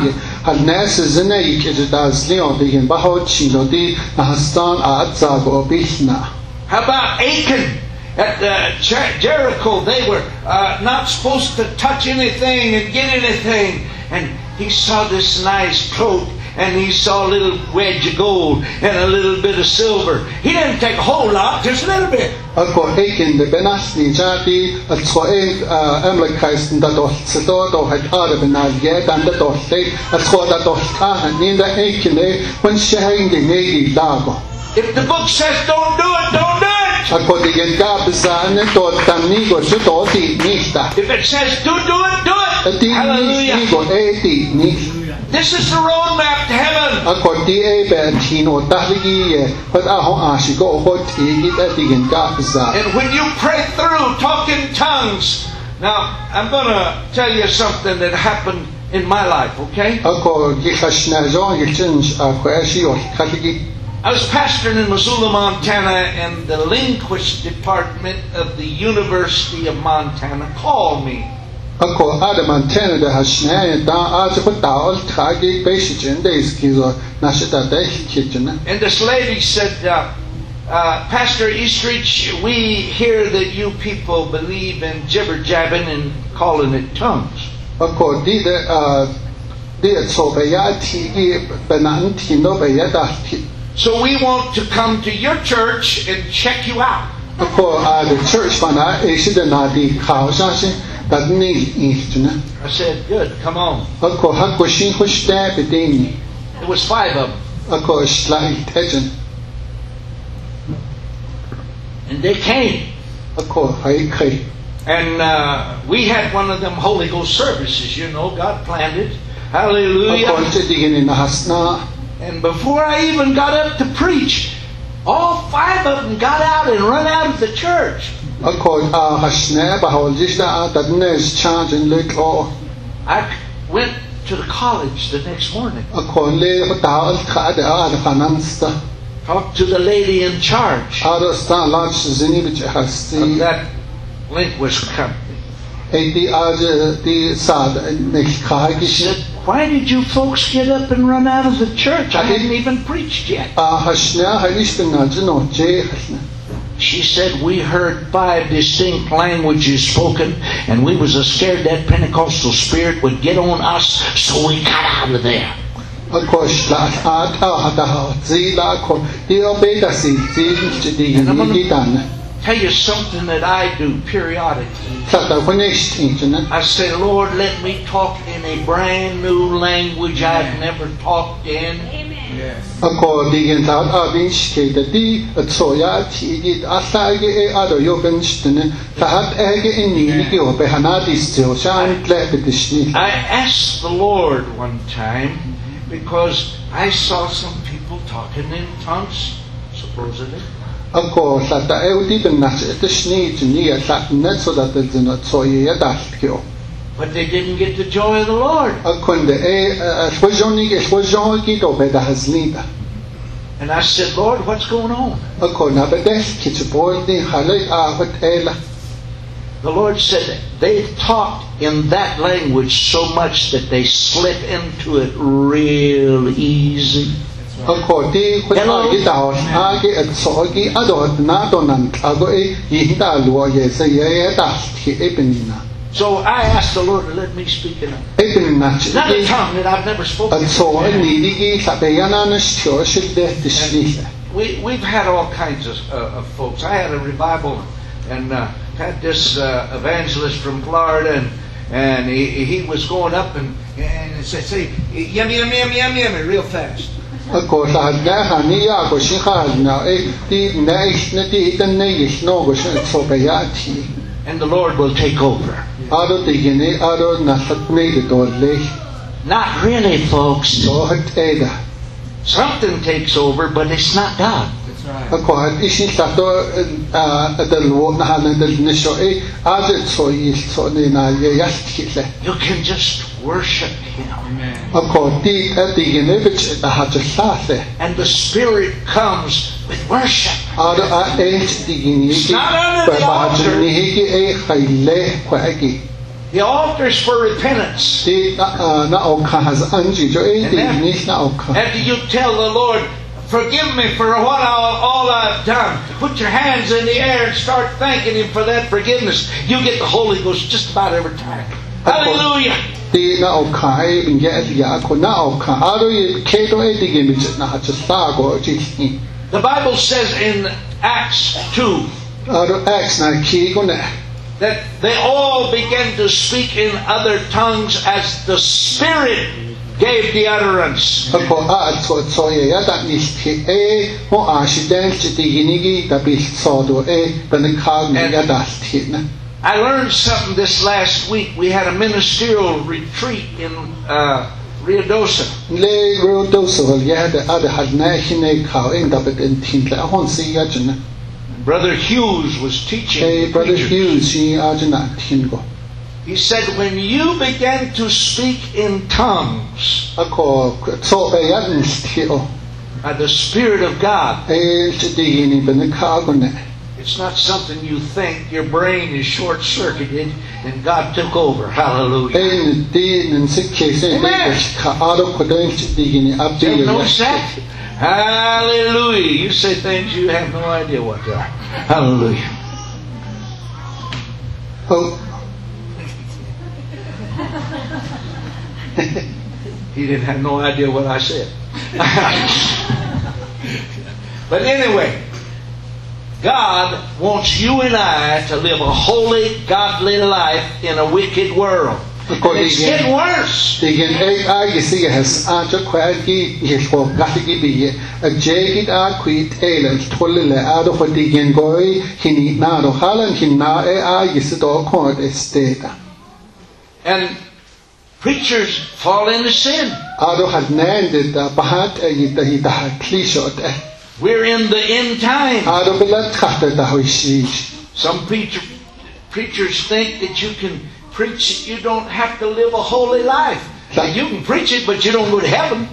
hal nes zene ik das leo de in bahot chilo di hastan at zago bihna.
How about Achan at uh, Jer- Jericho? They were uh, not supposed to touch anything and get anything. And he saw this nice cloak, and he saw a little wedge of gold and a little bit of silver. He didn't take a whole lot, just a little bit.
Ako Achan de benasni jadi at soe Amalekite da do sedo do had ada benalge dan da do state at so da do ka ni da Achan e when sharing the negi lago.
If the book says don't do it, don't do it.
Ako de gen ga bezan do tamni go so do ti nista.
If it says do do it, do it. Hallelujah.
Ni go e ti ni.
This is the roadmap to heaven.
Ako di e ben tino tahligi e but a ho ashi go ho ti git at the gen ga bezan.
And when you pray through, talk in tongues. Now, I'm going to tell you something that happened in my life, okay?
Ako gi khashna zo gitins ako ashi o khatigi.
I was pastoring in Missoula, Montana, and the linguist department of the University of Montana called me.
Ako ada Montana da hashna da az ko taol khagi beshin da iskizo nashita da kitchen.
And this lady said, uh, uh, Pastor Eastridge, we hear that you people believe in jibber-jabbing and calling it tongues.
Ako di da uh di so be ya ti gi banan ti no be ya da ti.
So we want to come to your church and check you out.
Ako uh, the church bana e shi da na di khao sha shi da ni ichna.
I said, good, come on.
Ako ha ko shin ko sta be ding.
There was five of them.
Ako slight tejen.
And they came.
Ako hai kai.
And uh, we had one of them Holy Ghost services, you know, God planned it. Hallelujah.
Ako te digin na hasna.
And before I even got up to preach, all five of them got out and run out of the church.
Ako a hasna ba hol jista da nes charge and look oh.
I went to the college the next morning.
Ako le ko taol kha da ada finansta.
Talked to the lady in charge
Ada sta launch zini bich
of
hasti.
that linguist company.
Edi az di sad ne kha
She said, why did you folks get up and run out of the church? I hadn't even preached yet.
a hasna halishten na jno je hasna.
She said, we heard five distinct languages spoken, and we was scared that Pentecostal spirit would get on us, so we got out of there.
Ako shla ata hata zila ko di obeda si zi di ni dan.
Tell you something that I do periodically.
Tata konesh tinjana.
I say, Lord, let me talk in a brand new language I've never talked in.
Ako di gen ta abin shke da di atsoya ti di asage e ado yo ben shtene ta hat ege in ni di o be hanati stil shan tle betishni.
I asked the Lord one time because I saw some people talking in tongues, supposedly.
Ako tata e uti ben nas etishni ni at net so that the not soya da kyo.
But they didn't get the joy of the Lord.
Akonde e shwajoni ke shwajon ki to be da hazlida.
And I said, Lord, what's going on?
Ako na bedes ki tboy di halay a hotela.
The Lord said they talked in that language so much that they slip into it real easy.
Ako di ko agi ta agi at sogi adot na to nan ago e hinda luo ye se ye da ki e benina.
So I asked the Lord to let me speak in
E benina
another tongue that I've never spoken.
at so ni di ki sa be yana na shyo shil de tishni.
We, we've had all kinds of, uh, of folks. I had a revival and uh, had this uh, evangelist from Florida, and and he, he was going up and and say, say yummy, yummy, yummy, yummy, yummy, real fast.
Ako sa na ha ni ya ko shi ha na e di na na di den ne is no go shi so be ya ti.
And the Lord will take over.
Ado di gene ado na sat ne de do le.
Not really, folks.
So hat eda.
Something takes over, but it's not God.
Ako hat isin sa to a dal wo na ha na dal ne so e ado so is so ne na ye ya ti le.
You can just worship Him.
Ako di at di gene bich da ha sa le.
And the Spirit comes with worship.
Ado a e di gene
It's
ki
not under
ba
the
ba
altar.
ni ki e khaile ko agi.
The altar's for repentance.
Di na na okha has anji jo e di ni na okha.
After you tell the Lord, forgive me for what all, all I've done, put your hands in the air and start thanking Him for that forgiveness. You get the Holy Ghost just about every time. Hallelujah.
Di na okha e bin ge ya ko na okha aro ye ke do e di ge mi na ha sa go ji ni.
The Bible says in Acts two
aro Acts na ki go na
that they all began to speak in other tongues as the Spirit gave the utterance.
Ako a so so ye ya da ni ti e ho a shi den ti di ni gi da bi so do e da ni ka ni ya da ti na.
I learned something this last week. We had a ministerial retreat in uh, Ruidoso.
Le Ruidoso ya da ada had na hine ka in da bet in tin la hon si ya jna.
Brother Hughes was teaching.
Hey, Brother Hughes, he He said, when you begin to speak in tongues by the Spirit of God, it's not something you think. Your brain is short-circuited and God took over. Hallelujah. Amen. Hallelujah. You say things you have no idea what they are. Hallelujah. Oh.
He didn't have no idea what I said. But anyway, God wants you and I to live a holy, godly life in a wicked world. It's getting worse.
They can I see has answer quality is for Gatiki be a jagged are quit tailors tolle out of a digging goy he need not of Holland he now I is it all court estate.
And preachers fall into sin.
Ado had landed the Bahat a cliche.
We're in the end time.
Ado belat the hoish.
Some preacher, preachers think that you can preach it, you don't have to live a holy life. Now, you can preach it, but you don't go to heaven.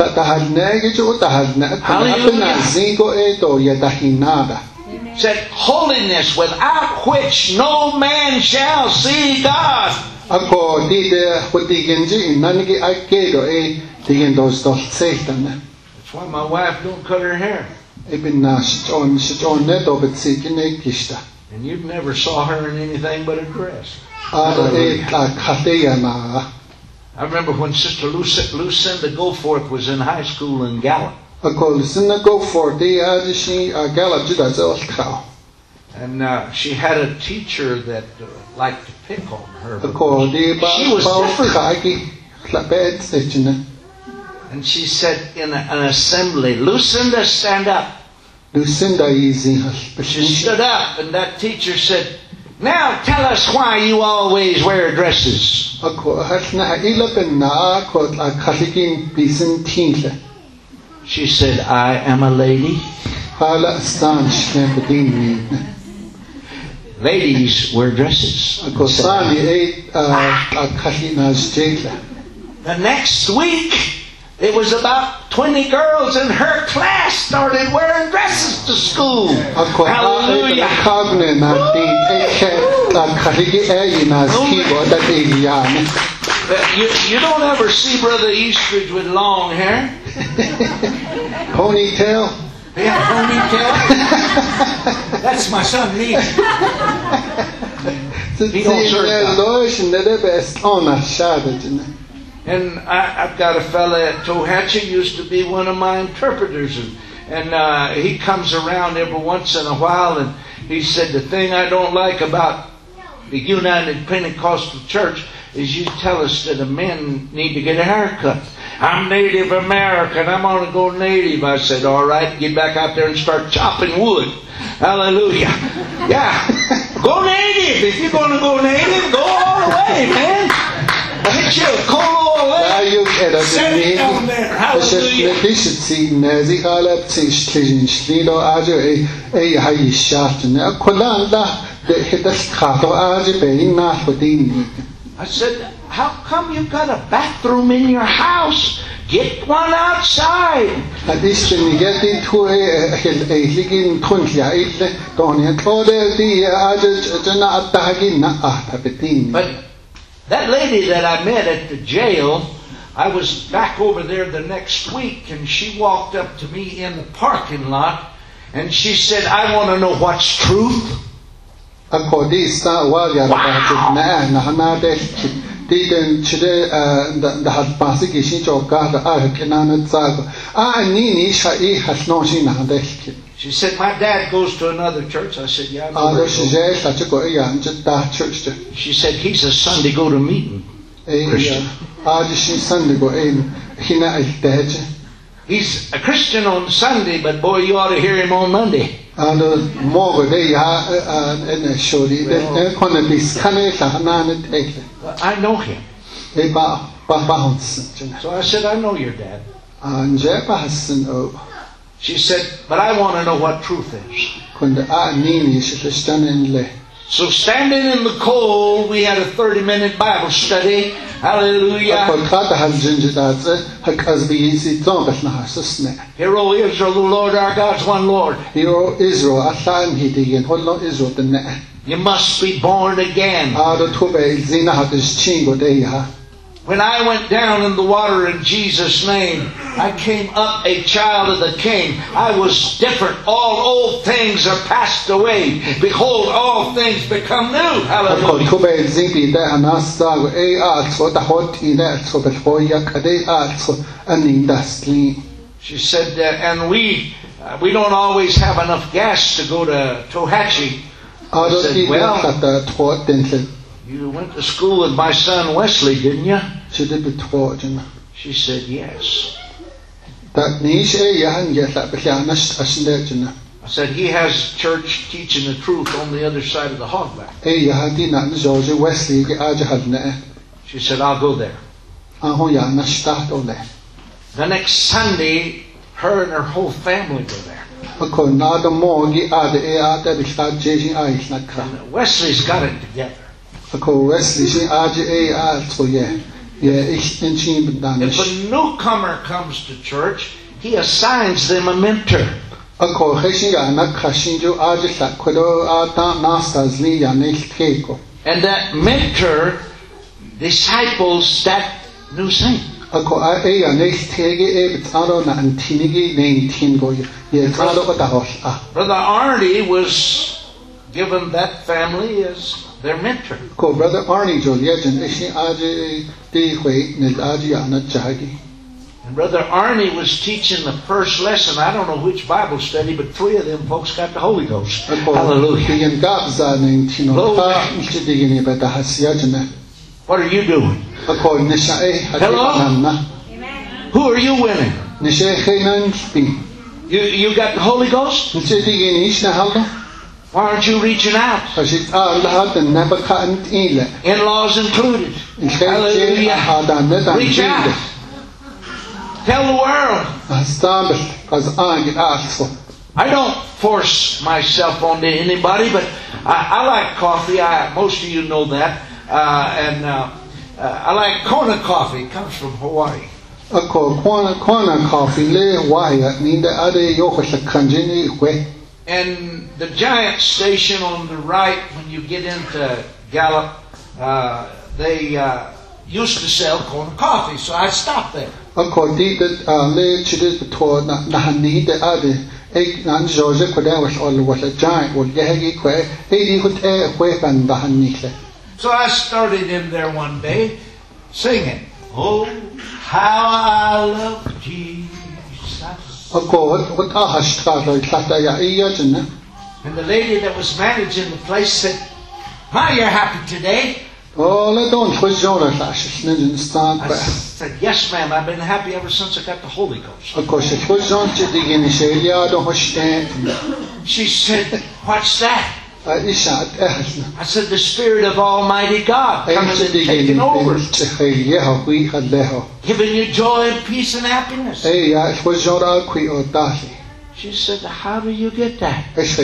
Hallelujah. Said, holiness without which no man shall see God.
That's
why my wife don't cut her hair. And you never saw her in anything but a dress. I remember when Sister Lucinda Goforth was in high school in Gallup. And uh, she had a teacher that uh, liked to pick on her. She was different. And she said in a, an assembly, Lucinda, stand up.
Lucinda easy.
She stood up, and that teacher said, now tell us why you always wear dresses. She said, I am a lady. Ladies wear dresses. The next week, it was about twenty girls in her class started wearing dresses to school. Hallelujah. You, you don't ever see Brother Eastridge with long hair.
Ponytail?
Yeah, ponytail. That's my son, me. He don't serve God. And I, I've got a fella at Tohatchee, used to be one of my interpreters, and, and uh, he comes around every once in a while, and he said, the thing I don't like about the United Pentecostal Church is you tell us that the men need to get a haircut. I'm Native American, I'm going to go native. I said, all right, get back out there and start chopping wood. Hallelujah. Yeah, go native. If you're going to go native, go all the way, man. Hit you a coal oil leg. Set it down there. Hallelujah. I said, how come you've got a bathroom in your house? Get one outside. But that lady that I met at the jail, I was back over there the next week, and she walked up to me in the parking lot, and she said, I want to know what's truth.
Ako di sa wala na na na na de di den chide da hat pasi ki shi choka da a kenana tsago a ni ni sha I hasno shi na de.
She said, my dad goes to another church. I said, yeah, I know.
Ah, she said, "That's go yeah, just that church."
She said, he's a Sunday go to meeting Christian.
Ah, she Sunday go in. Hina al
He's a Christian on Sunday, but boy, you ought to hear him on Monday.
Ah, no, more they ha in surely. They gonna be scanning la na take.
I know him.
They ba ba ba
So I said, I know your dad.
Ah, nje ba hasen o.
She said, but I want to know what truth is. So standing in the cold, we had a thirty minute Bible study. Hallelujah. Hear, O Israel, the Lord our God's one Lord. You must be born again. When I went down in the water in Jesus' name, I came up a child of the King. I was different. All old things are passed away. Behold, all things become new. Hallelujah. She said, uh, and we uh, we don't always have enough gas to go to Tohatchee. I said, well, you went to school with my son Wesley, didn't you? She said, yes. I said, he has church teaching the truth on the other side of the hogback. She said, I'll go there. The next Sunday, her and her whole family go there. And Wesley's got it together. If a newcomer comes to church, he assigns them a mentor. And that mentor disciples that new saint. Brother Arnie was given that family as their mentor.
Brother Arnie
And Brother Arnie was teaching the first lesson. I don't know which Bible study, but three of them folks got the Holy Ghost. Hallelujah. What are you doing? Hello? Who are you winning? You, you got the Holy Ghost? Why aren't you reaching out? In-laws included. Hallelujah. Reach out. Tell the world. I don't force myself onto anybody, but I, I like coffee. I, most of you know that. Uh, and uh, uh, I like Kona coffee. It comes from Hawaii. And the giant station on the right, when you get into Gallup, uh, they uh, used to sell Kona coffee, so I stopped there. So I started in there one day singing, "Oh, how I love Jesus." And the lady that was managing the place said, "My, you're happy today." I said, "Yes, ma'am. I've been happy ever since I got the Holy Ghost." She said, "What's that?" I said, "The Spirit of Almighty God coming and taking over, giving you joy and peace and happiness." She said, "How do you get that?"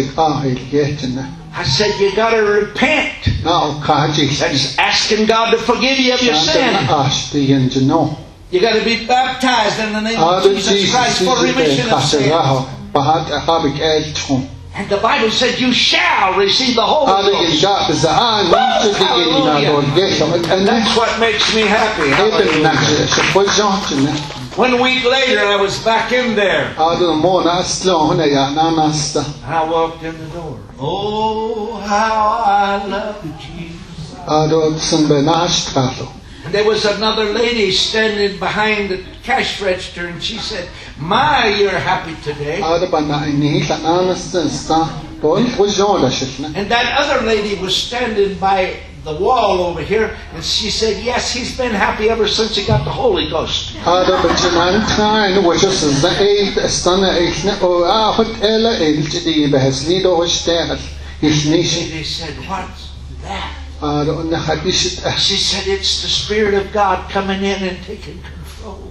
I said, "You got to repent. That's asking God to forgive you of your sin. You got to be baptized in the name of Jesus Christ for remission of sin. And the Bible said, you shall receive the Holy Ghost. That's what makes me happy. Hallelujah. One week later, I was back in there. I walked in the door. Oh, how I love Jesus. And there was another lady standing behind the cash register, and she said, my, you're happy today. And that other lady was standing by the wall over here, and she said, yes, he's been happy ever since he got the Holy Ghost. They said, what's that? She said, it's the Spirit of God coming in and taking control.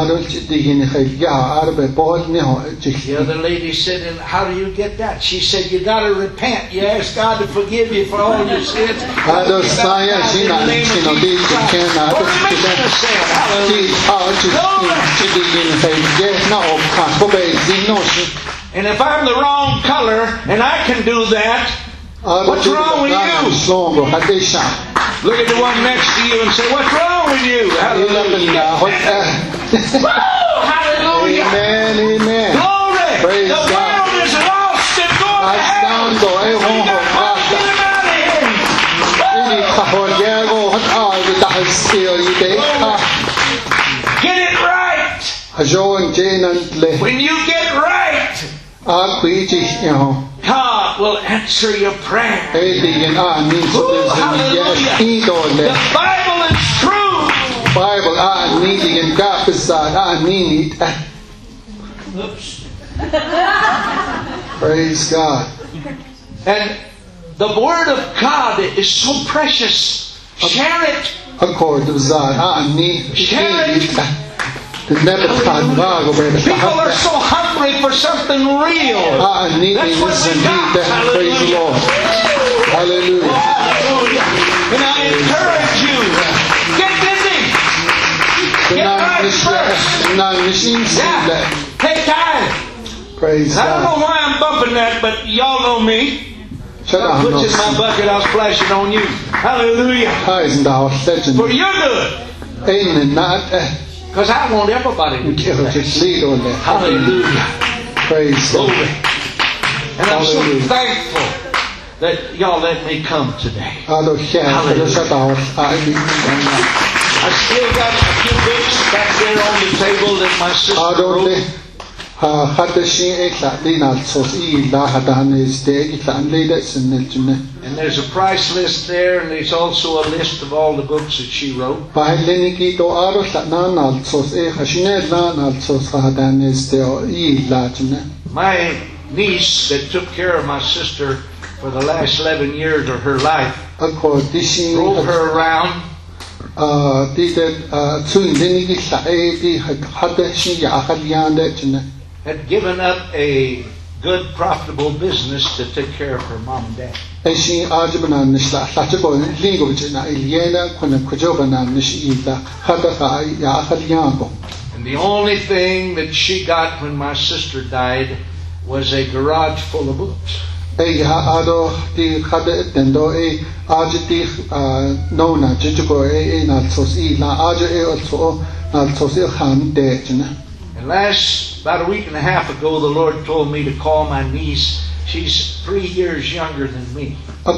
The other lady said, and how do you get that? She said, you got to repent. You ask God to forgive you for all your sins. And if I'm the wrong color and I can do that, what's wrong with you? Look at the one next to you and say, what's wrong with you? Hallelujah. Hallelujah.
Amen, amen.
Glory.
Praise
the
God.
world is lost and going to hell. We got to get them out of here. Get it right. When you get right, God will answer your prayer. Ooh, hallelujah. The Bible is true. Oops.
Praise God.
And the Word of God is so precious. Share it. Share it. People are so hungry for something real. That's what we got. Hallelujah.
Hallelujah.
Hallelujah. And I encourage you, get busy. Get right first. Yeah. Take time.
Praise
I don't
God.
know why I'm bumping that, but y'all know me.
Shut
I put you in my bucket, I'll splash it on you. Hallelujah. For your good. Because I want everybody to get blessed. Hallelujah.
Praise God.
And I'm so thankful that y'all let me come today. Hallelujah. I still got a few books back there on the table that my sister wrote. And there's a price list there, and there's also a list of all the books that she wrote. My niece that took care of my sister for the last eleven years of her life drove her around. Had given up a good, profitable business to take care of her mom and dad. And the only thing that she got when my sister died was a garage full of books. And last, about a week and a half ago, the Lord told me to call my niece. She's three years younger than me. And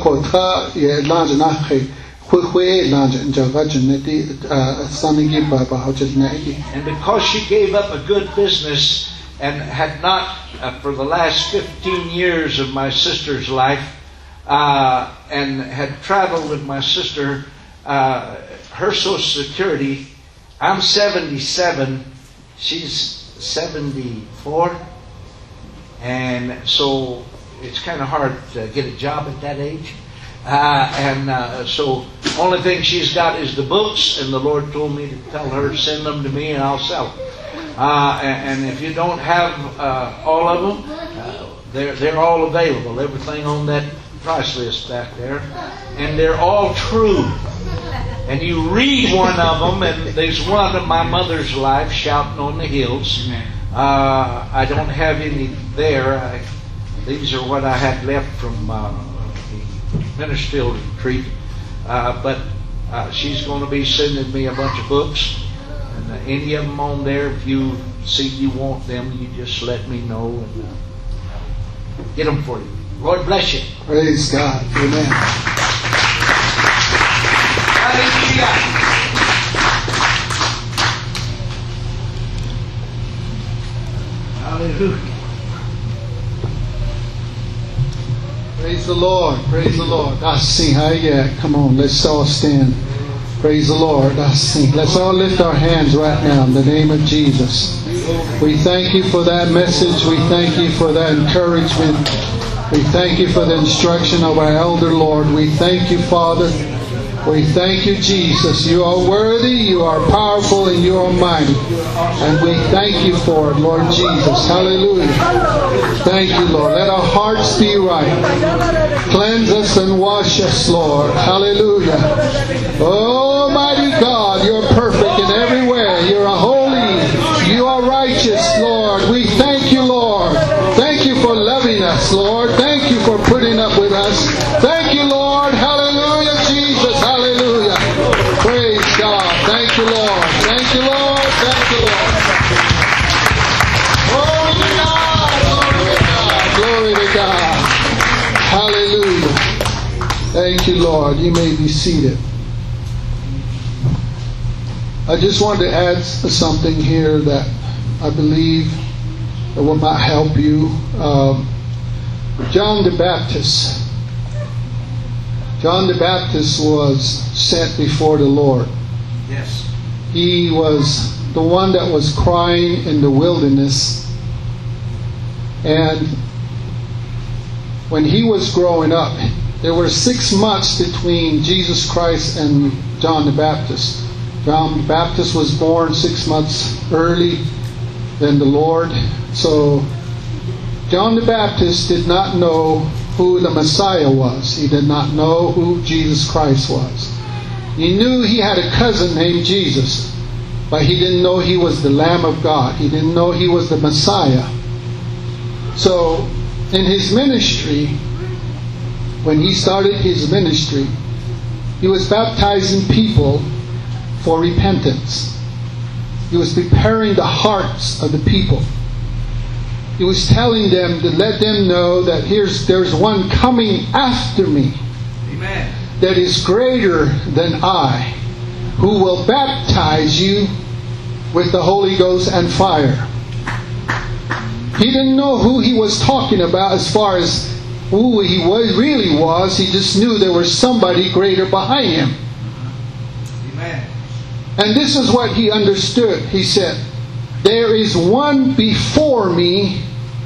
because she gave up a good business and had not, uh, for the last fifteen years of my sister's life, uh, and had traveled with my sister, uh, her Social Security, I'm seventy-seven, she's seventy-four, and so it's kind of hard to get a job at that age. Uh, and uh, so only thing she's got is the books, and the Lord told me to tell her to send them to me and I'll sell them. Uh, and, and if you don't have uh, all of them, uh, they're, they're all available. Everything on that price list back there. And they're all true. And you read one of them, and there's one of my mother's life, Shouting on the Hills. Uh, I don't have any there. I these are what I had left from uh, the ministerial retreat. Uh, but uh, she's going to be sending me a bunch of books. And uh, any of them on there, if you see you want them, you just let me know and uh, get them for you. Lord bless you.
Praise God. Amen.
Hallelujah. Hallelujah.
Praise the Lord. Praise the Lord. I sing. How yeah. Come on. Let's all stand. Praise the Lord. I sing. Let's all lift our hands right now in the name of Jesus. We thank you for that message. We thank you for that encouragement. We thank you for the instruction of our elder, Lord. We thank you, Father. We thank you, Jesus. You are worthy, you are powerful, and you are mighty. And we thank you for it, Lord Jesus. Hallelujah. Thank you, Lord. Let our hearts be right. Cleanse us and wash us, Lord. Hallelujah. Almighty God, you're perfect in every way. You're holy. You are righteous, Lord. We thank you, Lord. Thank you for loving us, Lord. Thank you for putting up with us. Thank you, Lord. Hallelujah, Jesus. Hallelujah. Praise God. Thank you, Lord. Thank you, Lord. Thank you, Lord. Glory to God. Glory to God. Glory to God. Hallelujah. Thank you, Lord. You may be seated. I just wanted to add something here that I believe that will might help you. Um, John the Baptist. John the Baptist was sent before the Lord.
Yes.
He was the one that was crying in the wilderness. And when he was growing up, there were six months between Jesus Christ and John the Baptist. John the Baptist was born six months early than the Lord. So John the Baptist did not know who the Messiah was. He did not know who Jesus Christ was. He knew he had a cousin named Jesus, but he didn't know he was the Lamb of God. He didn't know he was the Messiah. So in his ministry, when he started his ministry, he was baptizing people for repentance. He was preparing the hearts of the people. He was telling them to let them know that here's there's one coming after me.
Amen.
That is greater than I, who will baptize you with the Holy Ghost and fire. He didn't know who he was talking about as far as who he was, really was. He just knew there was somebody greater behind him.
Amen.
And this is what he understood. He said, there is one before me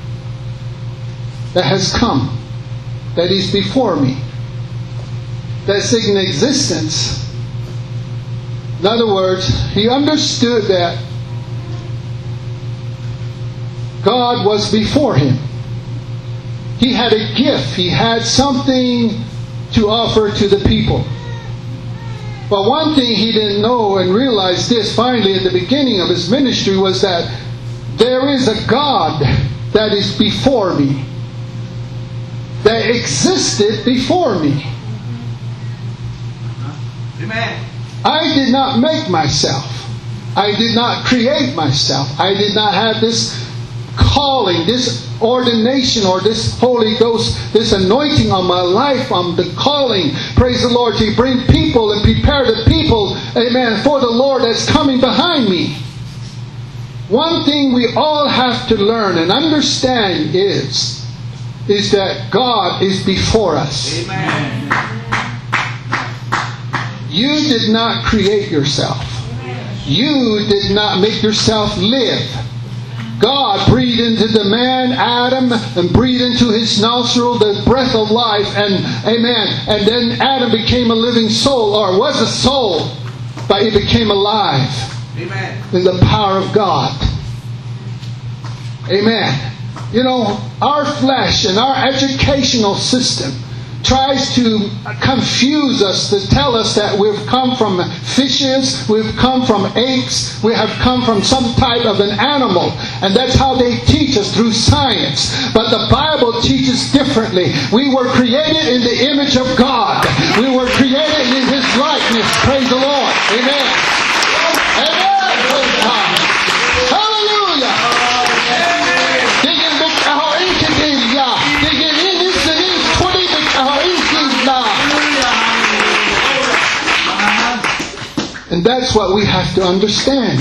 that has come, that is before me, that's in existence. In other words, he understood that God was before him. He had a gift. He had something to offer to the people. But one thing he didn't know and realize this finally at the beginning of his ministry was that there is a God that is before me, that existed before me.
Amen.
I did not make myself. I did not create myself. I did not have this calling, this ordination, or this Holy Ghost, this anointing on my life, on the calling, praise the Lord, to bring people and prepare the people, amen, for the Lord that's coming behind me. One thing we all have to learn and understand is, is that God is before us.
Amen.
You did not create yourself. You did not make yourself live. God breathed into the man, Adam, and breathed into his nostril the breath of life, and amen. And then Adam became a living soul, or was a soul, but he became alive. Amen. In the power of God. Amen. You know, our flesh and our educational system tries to confuse us, to tell us that we've come from fishes, we've come from apes, we have come from some type of an animal. And that's how they teach us, through science. But the Bible teaches differently. We were created in the image of God. We were created in His likeness. Praise the Lord. Amen. Amen. Praise God. Hallelujah. And that's what we have to understand.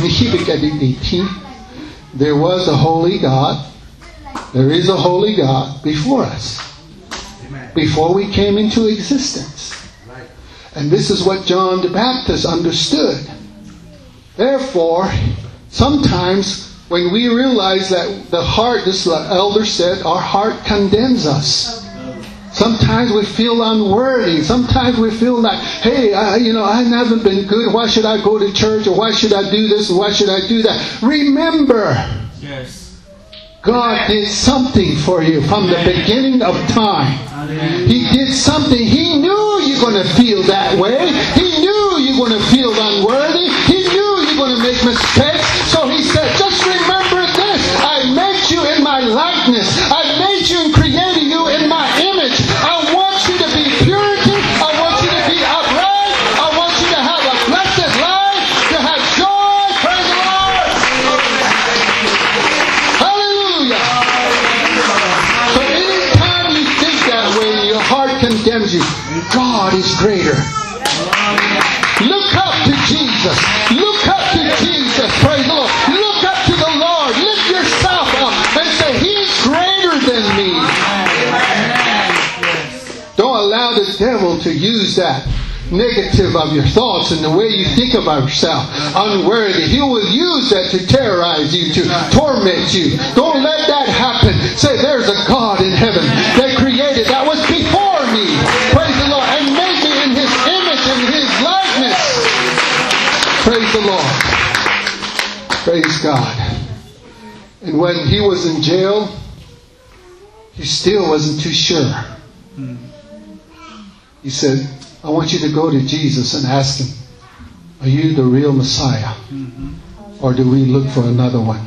There was a holy God. There is a holy God before us. Before we came into existence. And this is what John the Baptist understood. Therefore, sometimes when we realize that the heart, this elder said, our heart condemns us. Sometimes we feel unworthy. Sometimes we feel like, hey, I, you know, I haven't been good. Why should I go to church? Or why should I do this? Or why should I do that? Remember, yes, God did something for you from the beginning of time. He did something. He knew you're going to feel that way. He knew you're going to feel unworthy. He knew you're going to make mistakes. So He said, just remember this. I made you in my likeness. I made you and created you in my image. I want you to be purity. I want you to be upright. I want you to have a blessed life, to have joy. Praise the Lord. Hallelujah. So anytime you think that way, your heart condemns you. God is greater. Look up to Jesus. Look up to Jesus. Praise the Lord. Look up to the Lord. Lift yourself up and say, He's greater than me. Don't allow the devil to use that negative of your thoughts and the way you think about yourself. Unworthy. He will use that to terrorize you, to torment you. Don't let that happen. Say, there's a God in heaven that created, that was before me. Praise the Lord. And made me in His image and His likeness. Praise the Lord. Praise God. And when he was in jail, he still wasn't too sure. He said, I want you to go to Jesus and ask Him, are you the real Messiah? Mm-hmm. Or do we look for another one?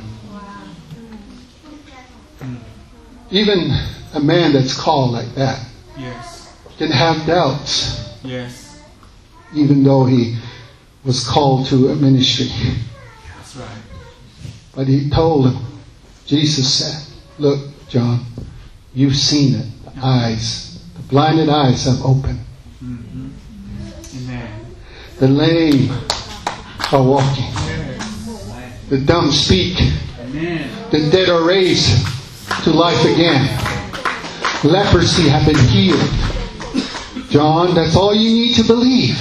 Mm. Even a man that's called like that, yes, can have doubts. Yes. Even though he was called to a ministry. That's right. But he told him, Jesus said, look, John, you've seen it. The eyes, the blinded eyes have opened. Mm-hmm. Amen. The lame are walking. Yes. The dumb speak. Amen. The dead are raised to life again. Leprosy have been healed. John, that's all you need to believe.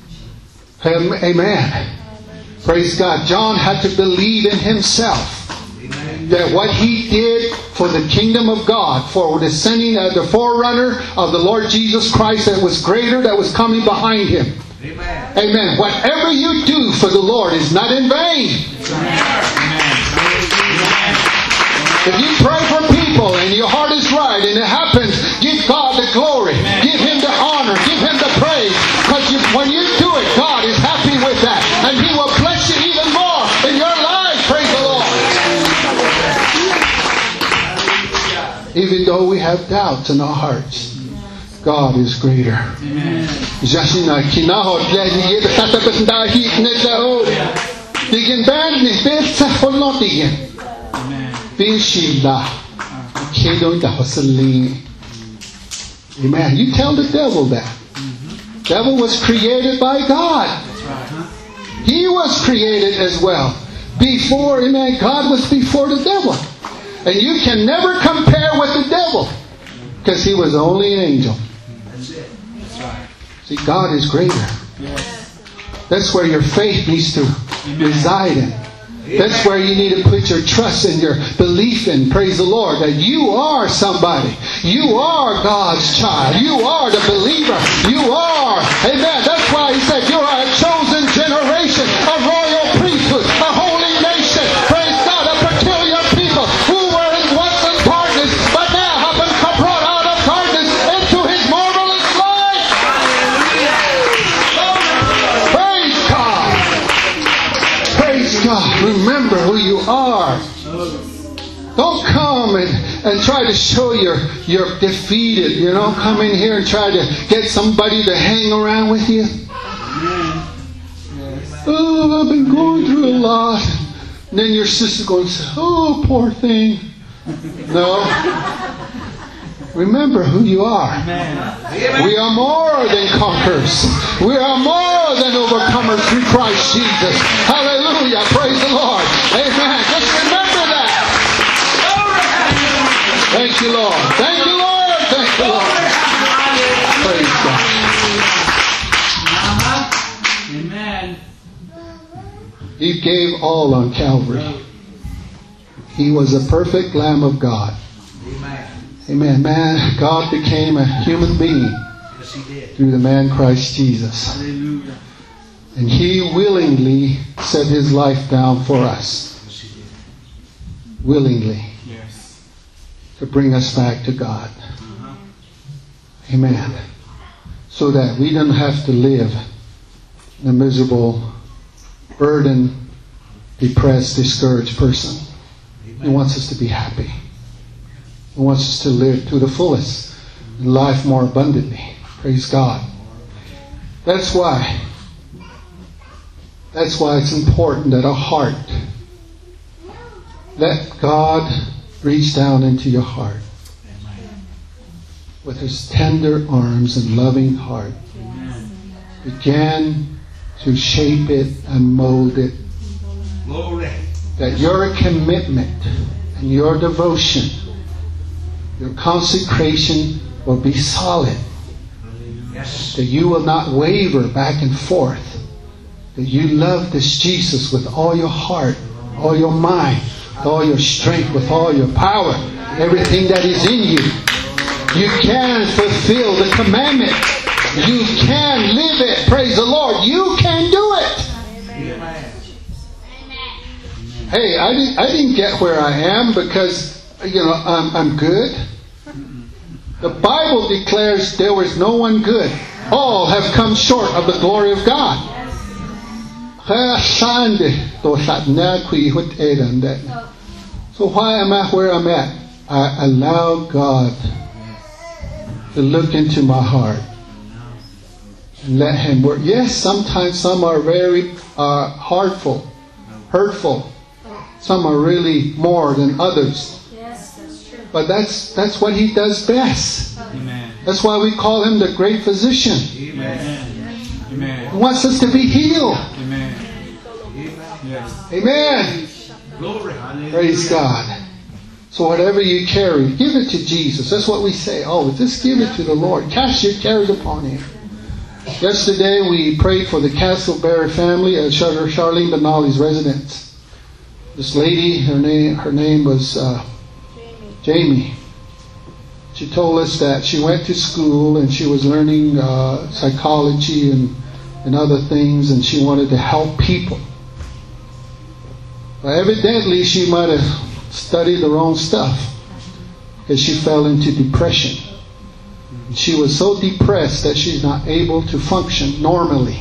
Amen. Praise God. John had to believe in himself. That what he did for the kingdom of God, for the sending of the forerunner of the Lord Jesus Christ that was greater, that was coming behind him. Amen. Amen. Whatever you do for the Lord is not in vain. Amen. If you pray for people and your heart is right and it happens, give God the glory. Amen. Give Him the honor. Give Him the praise. Because you, when you do it, God is happy with that. And He will bless you even more in your life. Praise the Lord. Even though we have doubts in our hearts, God is greater. Amen. Amen. You tell the devil that. Mm-hmm. Devil was created by God. That's right, huh? He was created as well. Before, amen, God was before the devil. And you can never compare with the devil. Because he was only an angel. That's it. That's right. See, God is greater. Yes. That's where your faith needs to Amen. Reside in. That's where you need to put your trust and your belief in. Praise the Lord. That you are somebody. You are God's child. You are the believer. You are. Amen. That's why He said you are a chosen generation, a royal priesthood, a holy nation. Praise God. A peculiar people who were once in darkness, but now have been brought out of darkness into His marvelous God, remember who you are. Don't come and, and try to show you're, you're defeated. You know, come in here and try to get somebody to hang around with you. Oh, I've been going through a lot. And then your sister going to say, oh, poor thing. No. Remember who you are. We are more than conquerors. We are more than overcomers through Christ Jesus. Hallelujah. Praise the Lord. Amen. Just remember that. Thank you, Lord. Thank you, Lord. Thank you, Lord. Praise God.
Amen.
He gave all on Calvary. He was a perfect Lamb of God.
Amen.
Amen. Man, God became a human being
Yes, He did.
through the man Christ Jesus.
Hallelujah.
And He willingly set His life down for us.
Yes, He did.
Willingly.
Yes.
To bring us back to God.
Uh-huh.
Amen. So that we don't have to live in a miserable, burdened, depressed, discouraged person. He wants us to be happy. He wants us to live to the fullest, and life more abundantly. Praise God. That's why. That's why it's important that our heart, let God reach down into your heart with His tender arms and loving heart. Begin to shape it and mold it.
Glory.
That your commitment and your devotion, your consecration will be solid.
Yes.
That you will not waver back and forth. That you love this Jesus with all your heart, all your mind, all your strength, with all your power, everything that is in you. You can fulfill the commandment. You can live it. Praise the Lord. You can do it.
Amen.
Hey, I didn't, I didn't get where I am because, you know, I'm, I'm good. The Bible declares there was no one good. All have come short of the glory of God. So why am I where I'm at? I allow God to look into my heart and let Him work. Yes, sometimes some are very uh, hurtful, hurtful. Some are really more than others.
Yes, that's true.
But that's that's what He does best.
Amen.
That's why we call Him the great physician.
Amen.
Amen.
He wants us to be healed.
Amen.
Amen.
Yes.
Amen.
Glory.
Praise God. So whatever you carry, give it to Jesus. That's what we say. Oh, just give it to the Lord. Cast your cares upon Him. Yesterday we prayed for the Castleberry family at Charlene Benally's residence. This lady, her name, her name was uh, Jamie. She told us that she went to school and she was learning uh, psychology and, and other things, and she wanted to help people. But evidently she might have studied the wrong stuff because she fell into depression. And she was so depressed that she's not able to function normally.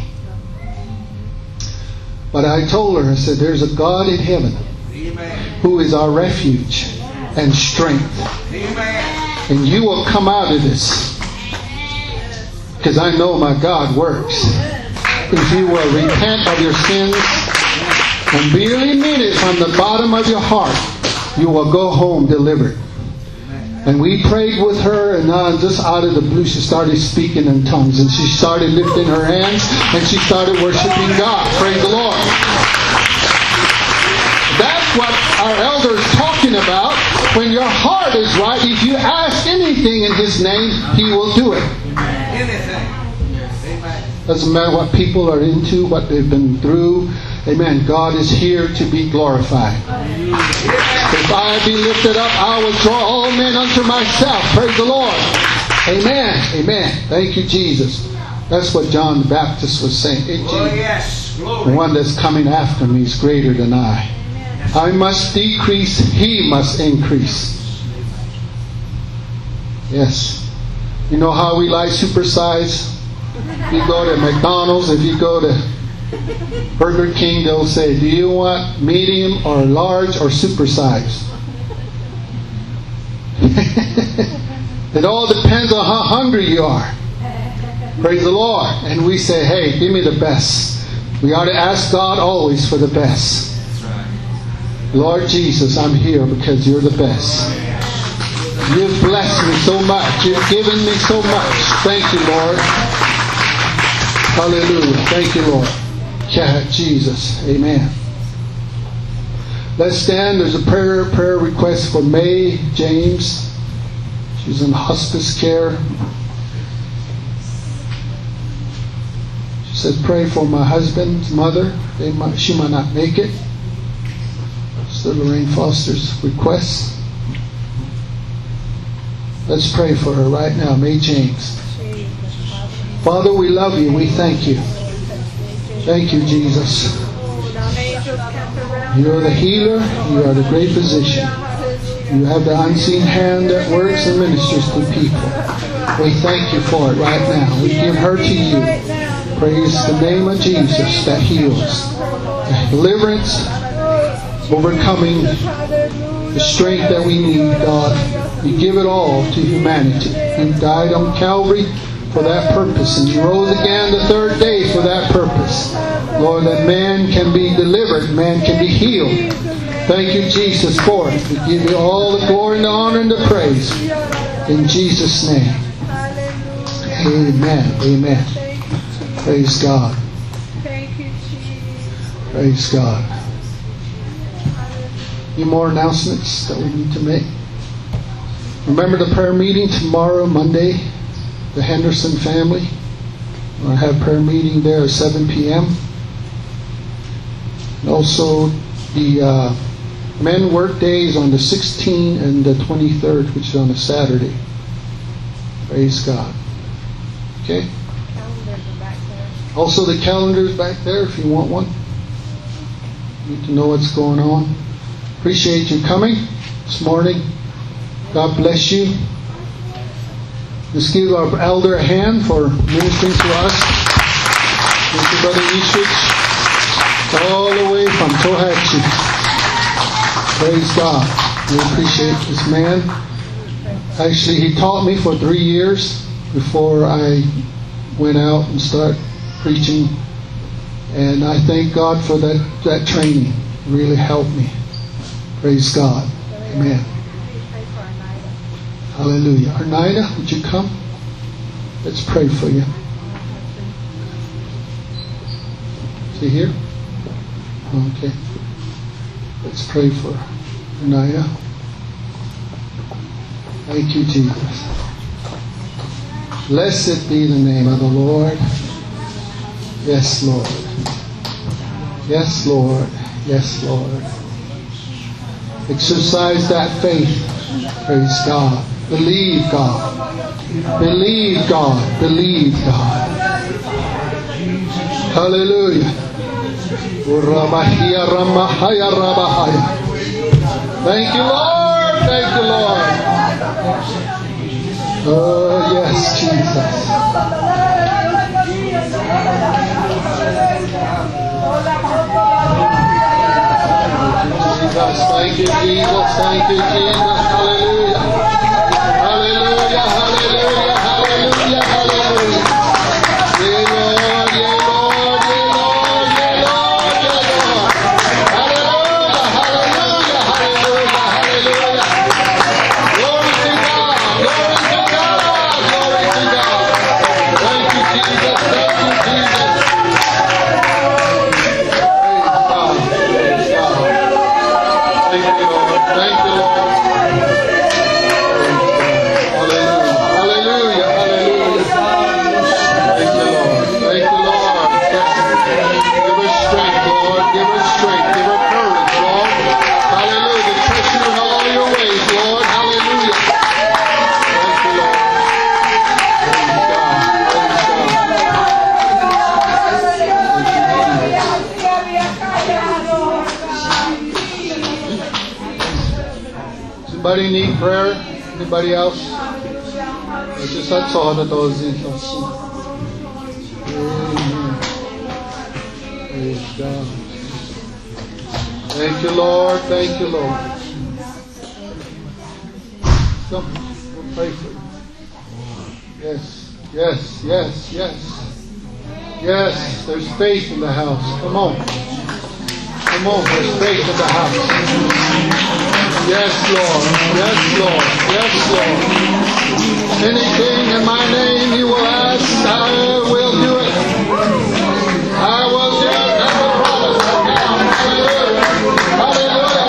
But I told her, I said, there's a God in heaven who is our refuge and strength. And you will come out of this. Because I know my God works. If you will repent of your sins and really mean it from the bottom of your heart, you will go home delivered. And we prayed with her, and now just out of the blue she started speaking in tongues, and she started lifting her hands, and she started worshiping God. Praise the Lord. That's what our elder is talking about. When your heart is right, if you ask anything in His name, He will do it.
Anything. Amen.
Doesn't matter what people are into, what they've been through. Amen. God is here to be glorified. If I be lifted up, I will draw all men unto myself. Praise the Lord. Amen. Amen. Thank you, Jesus. That's what John the Baptist was saying. Hey,
Oh, yes.
the
Glory.
one that's coming after me is greater than I. I must decrease, He must increase. Yes. You know how we like supersize? You go to McDonald's, if you go to Burger King, they'll say, do you want medium or large or supersize? It all depends on how hungry you are. Praise the Lord. And we say, hey, give me the best. We ought to ask God always for the best. Lord Jesus, I'm here because you're the best. You've blessed me so much. You've given me so much. Thank you, Lord. Hallelujah. Thank you, Lord. Yeah, Jesus. Amen. Let's stand. There's a prayer prayer request for May James. She's in hospice care. She says, pray for my husband's mother. They might, she might not make it. So Lorraine Foster's request. Let's pray for her right now. May James. Father, we love you. We thank you. Thank you, Jesus. You are the healer. You are the great physician. You have the unseen hand that works and ministers to people. We thank you for it right now. We give her to you. Praise the name of Jesus that heals. Deliverance, overcoming the strength that we need, God. You give it all to humanity. You died on Calvary for that purpose, and you rose again the third day for that purpose. Lord, that man can be delivered, man can be healed. Thank you, Jesus, for it. We give you all the glory and the honor and the praise. In Jesus' name. Amen. Amen. Praise God. Praise God. Any more announcements that we need to make? Remember the prayer meeting tomorrow, Monday, the Henderson family. We'll have prayer meeting there at seven p.m. And also the uh, men work days on the sixteenth and the twenty-third, which is on a Saturday. Praise God. Okay? Also the calendar's back there if you want one. You need to know what's going on. Appreciate you coming this morning. God bless you. Let's give our elder a hand for ministering to us. Thank you, Brother Eastridge. All the way from Tohatchi. Praise God. We appreciate this man. Actually, he taught me for three years before I went out and started preaching. And I thank God for that, that training. It really helped me. Praise God. Amen. Hallelujah. Arnida, would you come? Let's pray for you. Is he here? Okay. Let's pray for Arnida. Thank you, Jesus. Blessed be the name of the Lord. Yes, Lord. Yes, Lord. Yes, Lord. Exercise that faith. Praise God. Believe God. Believe God. Believe God. Hallelujah. Thank you, Lord. Thank you, Lord. Oh, yes, Jesus. Jesus, thank you, Jesus. Thank you, Jesus. Hallelujah. Hallelujah. Hallelujah. Hallelujah. Hallelujah. Yeah, Lord. Yeah, Lord. Yeah, Lord. Yeah, Lord. Yeah, Lord. Hallelujah. Hallelujah. Hallelujah. Hallelujah. Glory to God. Glory to God. Glory to God. Thank you, Jesus. Thank you, Jesus. Thank you, Lord. Thank you, Lord. Hallelujah. Hallelujah. Thank you, Lord. Thank you, Lord. Give her strength, Lord. Give her strength. Give her courage, Lord. Hallelujah. Trust you in all your ways, Lord. Hallelujah. Thank you, Lord. Praise God. Praise God. Anybody need prayer? Anybody else? It's just that's all that those in. Amen. God. Thank you, Lord. Thank you, Lord. Come, we'll pray for you. Yes, yes, yes, yes. Yes, there's faith in the house. Come on. Come on, there's faith in the house. Yes, Lord. Yes, Lord. Yes, Lord. Anything in my name you will ask, I will do it. I will do it. I will promise. Hallelujah. Hallelujah.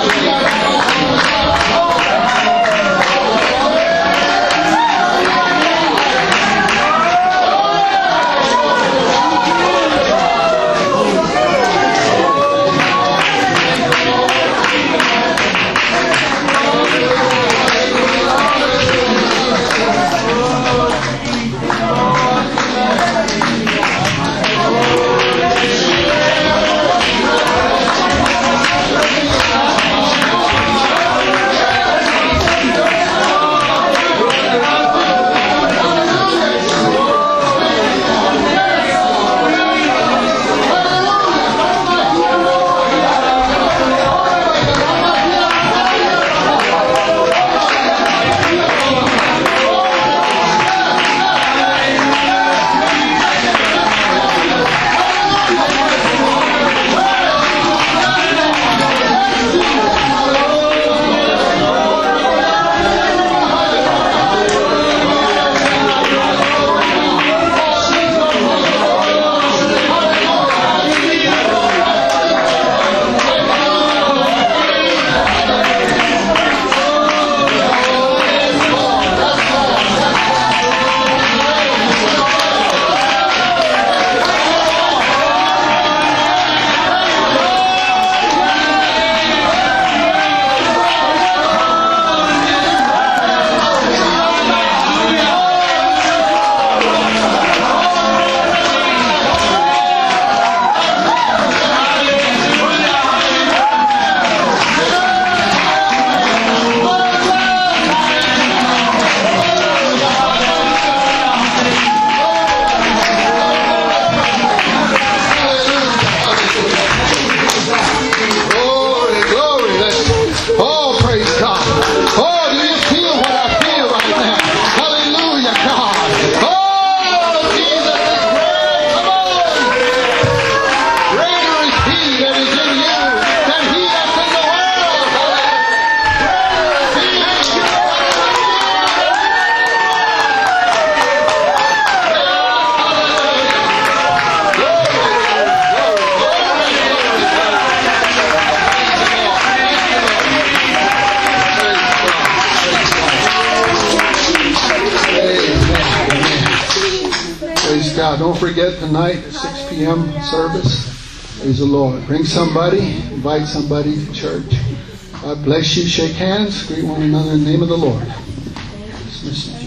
Don't forget tonight at six p.m. service. Praise the Lord. Bring somebody. Invite somebody to church. God bless you. Shake hands. Greet one another in the name of the Lord. Dismissed.